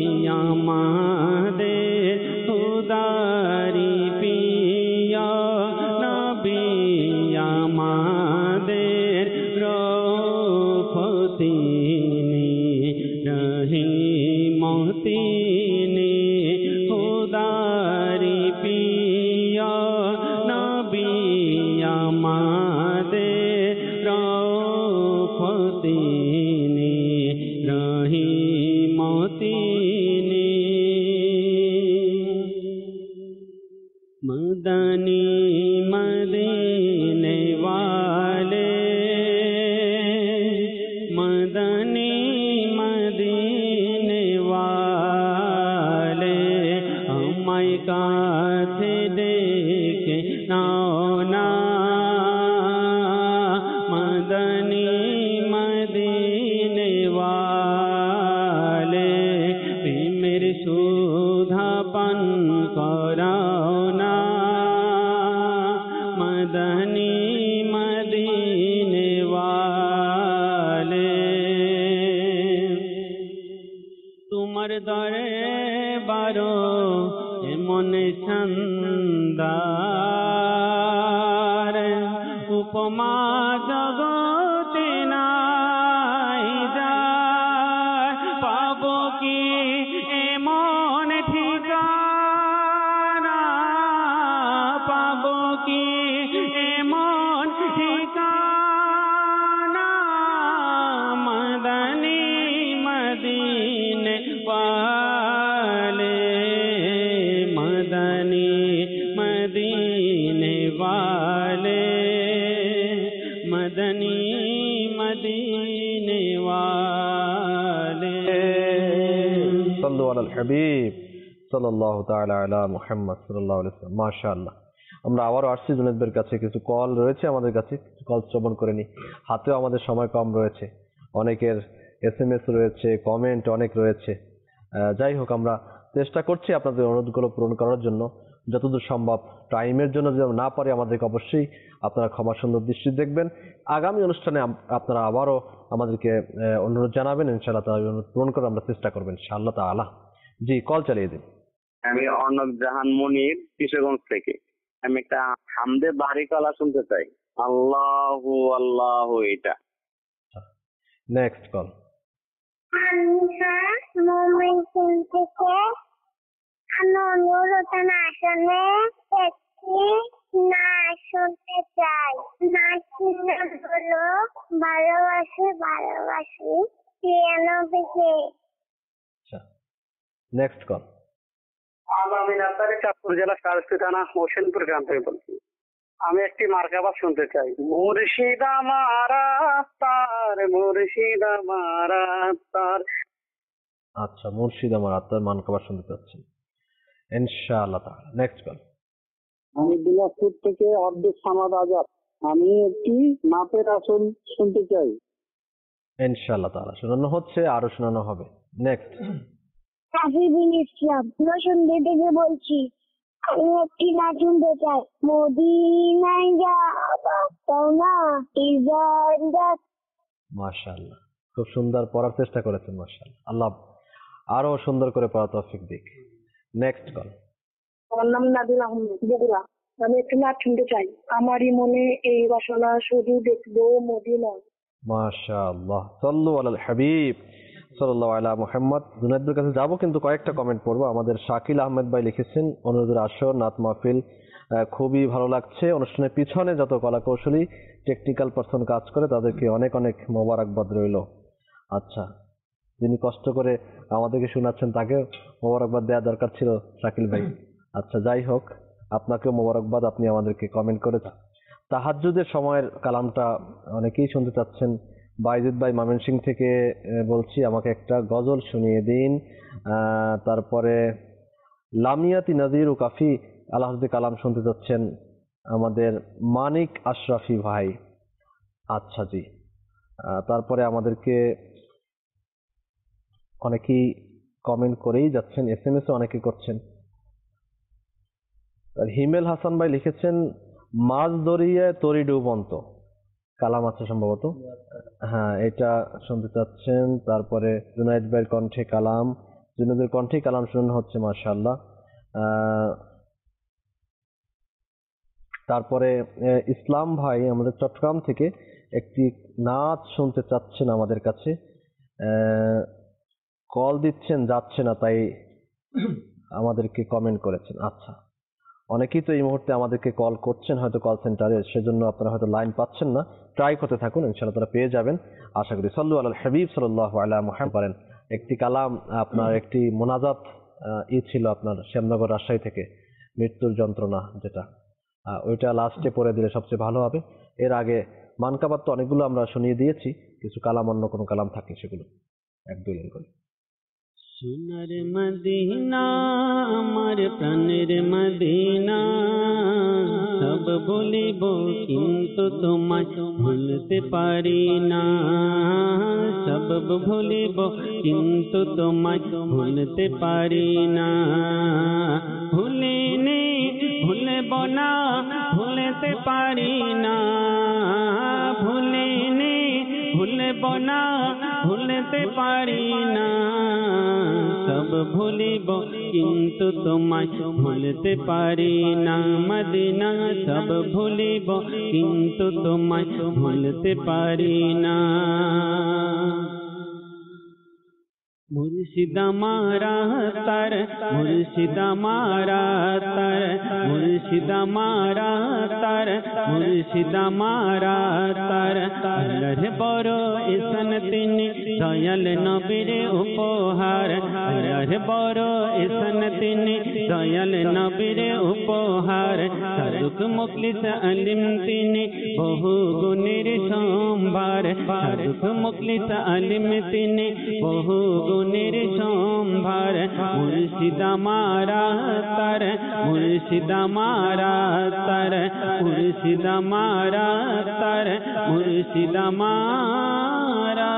Speaker 3: আমাদের, খুদারি প্রিয় নবী আমাদের। রফতিনি রহিমতিনি, খুদারি প্রিয় নবী আমাদের। রফতিনি রহিমতিনি, मदनी मदीने वाले, मदनी मदीने वाले। আমায় কাছে ডেকে নাও না মদনী মদিনে ওয়ালে প্রেমের সুধা পান করাও না মদনী মদিনে ওয়ালে তোমার দরে বারো এমন ছন্দার উপমা জগতে নাই যায় পাবো কি এমন ঠিকানা পাবো কি এমন ঠিকানা মদনী মদিনে ওয়ালে মদনী মদিনে ওয়ালে মদনী মদিনে ওয়ালে
Speaker 2: সাল্লু আলাল হাবিব সাল্লাল্লাহু তাআলা আলা মুহাম্মদ সাল্লাল্লাহু আলাইহি ওয়াসাল্লাম। মাশাআল্লাহ। আমরা আবারও আসছি জুনায়েদ ভাইয়ের কাছে, কিছু কল রয়েছে আমাদের কাছে, কিছু কল শ্রবণ করে নি। হাতেও আমাদের সময় কম রয়েছে, অনেকের এস এম এস রয়েছে, কমেন্ট অনেক রয়েছে। আহ, যাই হোক, আমরা চেষ্টা করছি আপনাদের অনুরোধগুলো পূরণ করার জন্য যতদূর সম্ভব। টাইমের জন্য যদি না পারি আমাদেরকে অবশ্যই আপনারা ক্ষমা সুন্দর দৃষ্টি দেখবেন। আগামী অনুষ্ঠানে আম- আপনারা আবারও আমাদেরকে আহ, অনুরোধ জানাবেন, ইনশাআল্লাহ তাআলা অনুরোধ পূরণ করার আমরা চেষ্টা করবেন ইনশাআল্লাহ তাআলা। জি, কল চালিয়ে দিন।
Speaker 7: আমি অর্ণব জাহান মনির কিশোরগঞ্জ থেকে। আমি একটা হামদে বাড়ি কলা শুনতে চাই। আল্লাহু আল্লাহু এটা।
Speaker 2: Next call.
Speaker 6: ময়মনসিংহ থেকে আমি অনুরোধনা আসনে একটি নাচ শুনতে চাই। নাচটির নাম হলো ভালোবাসি ভালোবাসি ছিয়ানব্বই।
Speaker 2: আচ্ছা, নেক্সট কল।
Speaker 7: আমি নাসারি চাঁদপুর জেলা সারস্বতী থানা হোসেনপুর গ্রাম থেকে বলছি। আমি একটি মার্কাবাদ শুনতে চাই। মুর্শিদ আমার তার মুর্শিদ আমার তার।
Speaker 2: আচ্ছা, মুর্শিদ আমার আত্মার মানকাবা শুনতে চাচ্ছেন ইনশাআল্লাহ তাআলা। Next call.
Speaker 5: আমি বিলাসপুর থেকে আব্দুল সামাদ আজাদ। আমি একটি মাপের আসন শুনতে চাই।
Speaker 2: ইনশাআল্লাহ তাআলা শোনানো হচ্ছে, আরো শোনানো হবে। নেক্সট।
Speaker 6: সাফিবিন ইসলাম নরসিংদী থেকে বলছি। আমি একটি নাচ শুনতে চাই। মদিনায় যাও না ইজার।
Speaker 2: মাশাআল্লাহ, খুব সুন্দর পড়ার চেষ্টা করেছেন। মাশাআল্লাহ, আল্লাহ আরো সুন্দর করে পড়ার তৌফিক দিক। Next call.
Speaker 6: আমার নাম নাদিল আহমেদ, বগুড়া। আমি একটি নাচ শুনতে চাই। আমারই মনে এই বাসনা শুধু দেখবো মদিনা।
Speaker 2: মাশাআল্লাহ, সাল্লু আলাল হাবিব সাল্লাল্লাহু আলা মুহাম্মদ। জুনায়েদের কাছে যাব, কিন্তু কয়েকটা কমেন্ট পড়বো। আমাদের শাকিল আহমেদ ভাই লিখেছেন, অনুরোধের আসর নাত মাহফিল আহ, খুবই ভালো লাগছে। অনুষ্ঠানের পিছনে যত কলা কৌশলী টেকনিক্যাল পার্সন কাজ করে তাদেরকে অনেক অনেক মোবারকবাদ রইল। আচ্ছা, যিনি কষ্ট করে আমাদেরকে শোনাচ্ছেন তাকে মোবারকবাদ দেওয়া দরকার ছিল শাকিল ভাই। আচ্ছা, যাই হোক, আপনাকেও মোবারকবাদ, আপনি আমাদেরকে কমেন্ট করেছেন। তাহাজ্জুদের সময়ের কালামটা অনেকেই শুনতে চাচ্ছেন। বাইজিদ ভাই ময়মনসিংহ থেকে আহ, বলছি, আমাকে একটা গজল শুনিয়ে দিন। আহ, তারপরে লামিয়াতি নাজির ও কাফি আল্লাহদি কালাম শুনতে চাচ্ছেন আমাদের মানিক আশরাফি ভাই। আচ্ছা জি। আহ, তারপরে আমাদেরকে অনেকেই কমেন্ট করেই যাচ্ছেন, এস এম এস অনেকে করছেন। আর হিমেল হাসান ভাই লিখেছেন, মাছ ধরিয়ে তরি ডুবন্ত কালাম আছে সম্ভবত। হ্যাঁ, এটা শুনতে চাচ্ছেন। তারপরে জুনায়েদ ভাইয়ের কণ্ঠে কালাম, জুনায়েদের কণ্ঠে কালাম শোনানো হচ্ছে। মাশাআল্লাহ। আহ, তারপরে আহ, ইসলাম ভাই আমাদের চট্টগ্রাম থেকে একটি নাচ শুনতে চাচ্ছেন আমাদের কাছে। আহ, কল দিচ্ছেন, যাচ্ছে না, তাই আমাদেরকে কমেন্ট করেছেন। আচ্ছা, অনেকেই তো এই মুহূর্তে আমাদেরকে কল করছেন হয়তো কল সেন্টারে, সেজন্য আপনারা হয়তো লাইন পাচ্ছেন না। ট্রাই করতে থাকুন, ইনশাআল্লাহ তারা পেয়ে যাবেন আশা করি। সাল্লু আলাল হাবিব সাল্লাল্লাহু আলা মুহাম্মদ করেন। একটি কালাম আপনার একটি মোনাজাত আহ, ই ছিল আপনার শ্যামনগর রাজশাহী থেকে, মৃত্যুর যন্ত্রণা, যেটা আহ, ওইটা লাস্টে পড়ে দিলে সবচেয়ে ভালো হবে। এর আগে মানকাবাত তো অনেকগুলো আমরা শুনিয়ে দিয়েছি, কিছু কালাম অন্য কোনো কালাম থাকে সেগুলো এক দুই লাইন করে।
Speaker 3: সোনার মদিনা আমার প্রাণের মদিনা, সব বলিব কিন্তু তোমায় ভুলতে পারি না। সব ভুলিব কিন্তু তোমায় ভুলতে পারি না। ভুলিনি ভুলব না ভুলতে পারি না। ভুলিনি ভুলব না ভুলতে পারি না। সব ভুলিব কিন্তু তোমায় ভুলতে পারি না। মদিনা সব ভুলিব কিন্তু তোমায় ভুলতে পারি না। মুর্শিদ আমারা তার মুর্শিদ আমারা তার মুর্শিদ আমারা তার মুর্শিদ আমারা তার আল্লাহর বড় ইহসান তিনি দয়াল নবীর উপহার। আল্লাহর বড় ইহসান তিনি দয়াল নবীর উপহার। সাধুক মুখলিস আলিম তিনি বহু গুণের সম্ভার। সাধুক মুখলিস আলিম তিনি বহু গুণের সম্ভার। মুর্শিদ আমারা তার মুর্শিদ আমারা তার মুর্শিদ আমারা তার মুর্শিদ আমারা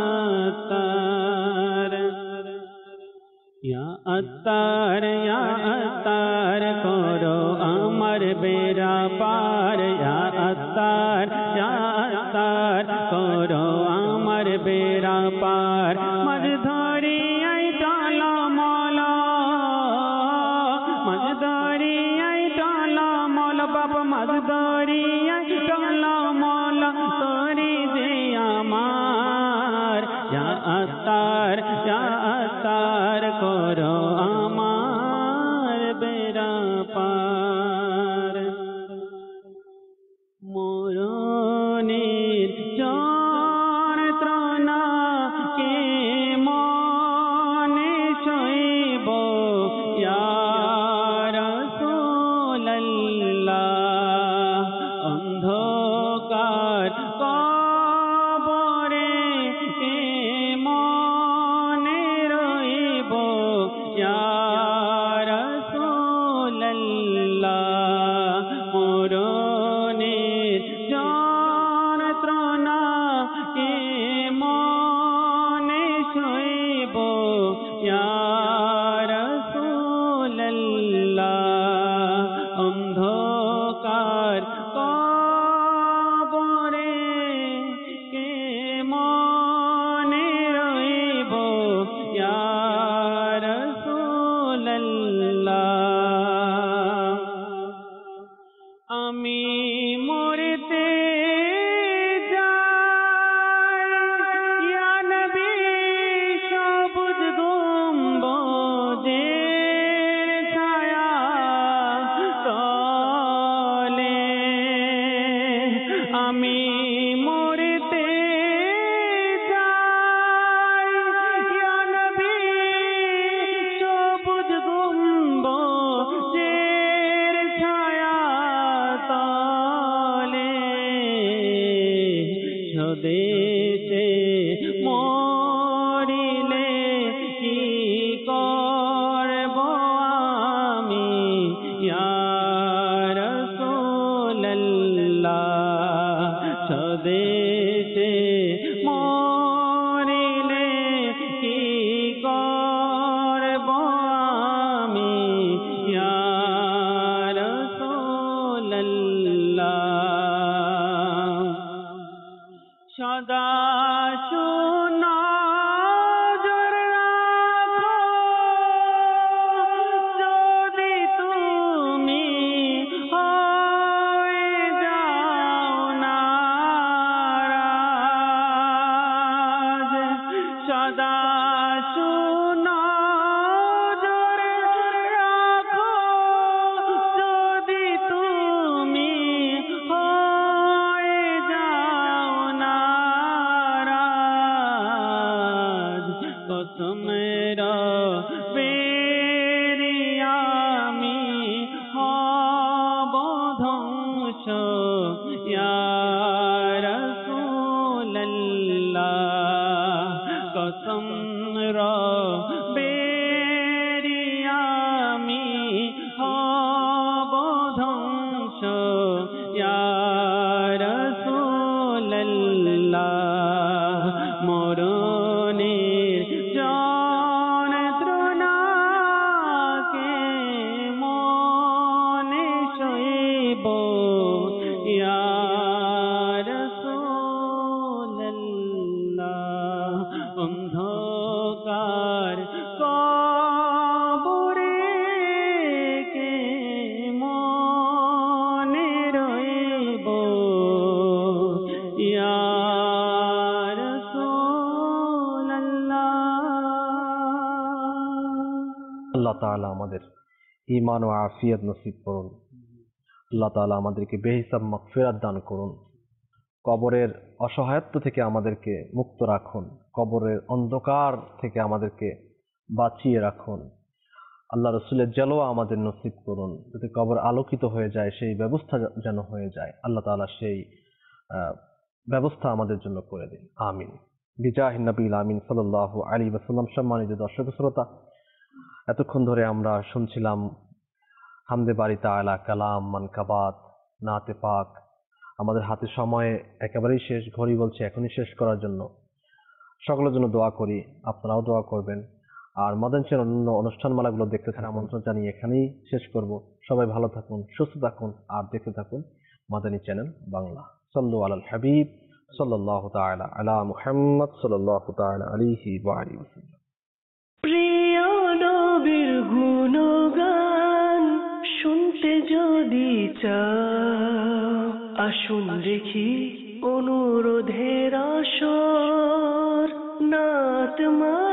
Speaker 3: তার। ইয়া আত্তার ইয়া আত্তার করো আমার বেড়া পার। ইয়া আত্তার ইয়া আত্তার করো আমার বেড়া পার। মাঝ ধরিয়াই টলমল মাঝ ধরিয়াই টলমল বাবা মাঝ ধরিয়াই টলমল তরি যে আমার। ইয়া আত্তার ইয়া আত্তার করো আমার বেড়া পার। মরণের যন্ত্রণা কে মনে সইব ইয়া রাসূলুল্লাহ। অন্ধকার কবরে কে মনে রইব ইয়া রাসূলুল্লাহ। মরণের যন্ত্রণা কে মনে সইব ইয়া রাসূলুল্লাহ। অন্ধকার কবরে কে মনে রইব ইয়া রাসূলুল্লাহ। আমি মরতে যাই ইয়া নবী সবুজ গম্বুজের ছায়া তলে। আমি মরতে যাই ইয়া নবী সবুজ গম্বুজের ছায়া তলে। স্বদেশে মরিলে কি করব আমি ইয়া রাসূলুল্লাহ। স্বদেশে মরিলে কি করব আমি ইয়া রাসূলুল্লাহ। সদা সুনজর রাখো যদি তুমি হয়ে যাও নারাজ। সদা সুনজর রাখো যদি তুমি হয়ে যাও নারাজ। কসমের বেরিয়ামি হব ধ্বংস ইয়া রাসূলুল্লাহ। কসম র বে ইয়া রাসূলাল্লাহ মরণের যন্ত্রণাকে মনে সইব ইয়া রাসূলাল্লাহ অন্ধকার কবরে কে মনে রইব ইয়া
Speaker 2: আল্লাহ তাআলা আমাদের ঈমান ও আফিয়াত নসিব করুন। আল্লাহ তাআলা আমাদেরকে বেহিসাব মাগফিরাত দান করুন। কবরের অসহায়ত্ব থেকে আমাদেরকে মুক্ত রাখুন। কবরের অন্ধকার থেকে আমাদেরকে বাঁচিয়ে রাখুন। আল্লাহ রসুলের জালোয়া আমাদের নসিব করুন, যাতে কবর আলোকিত হয়ে যায়, সেই ব্যবস্থা যেন হয়ে যায়। আল্লাহ তাআলা সেই ব্যবস্থা আমাদের জন্য করে দিন, আমিন। বিজাহিন নবীল আমিন সাল্লাল্লাহু আলাইহি ওয়াসাল্লাম। সম্মানিত দর্শক শ্রোতা, এতক্ষণ ধরে আমরা শুনছিলাম হামদে বারি তাআলা, কালাম, মানকাবাত, নাতে পাক। আমাদের হাতে সময় একেবারেই শেষ, ঘড়ি বলছে এখনই শেষ করার জন্য। সকলের জন্য দোয়া করি, আপনারাও দোয়া করবেন। আর মাদানী চ্যানেল অন্য অনুষ্ঠানমালাগুলো দেখতে থাকার আমন্ত্রণ জানিয়ে এখানেই শেষ করব। সবাই ভালো থাকুন, সুস্থ থাকুন, আর দেখতে থাকুন মাদানী চ্যানেল বাংলা। সাল্লু আলাল হাবিব সাল্লাল্লাহু তাআলা আলা মুহাম্মদ সাল্লাল্লাহু তাআলা আলাইহি ওয়া আলিহি ওয়াসাল্লাম।
Speaker 1: প্রিয় নবীর গুণগান শুনতে যদি চাও, আসুন দেখি অনুরোধের আসর, নাত মা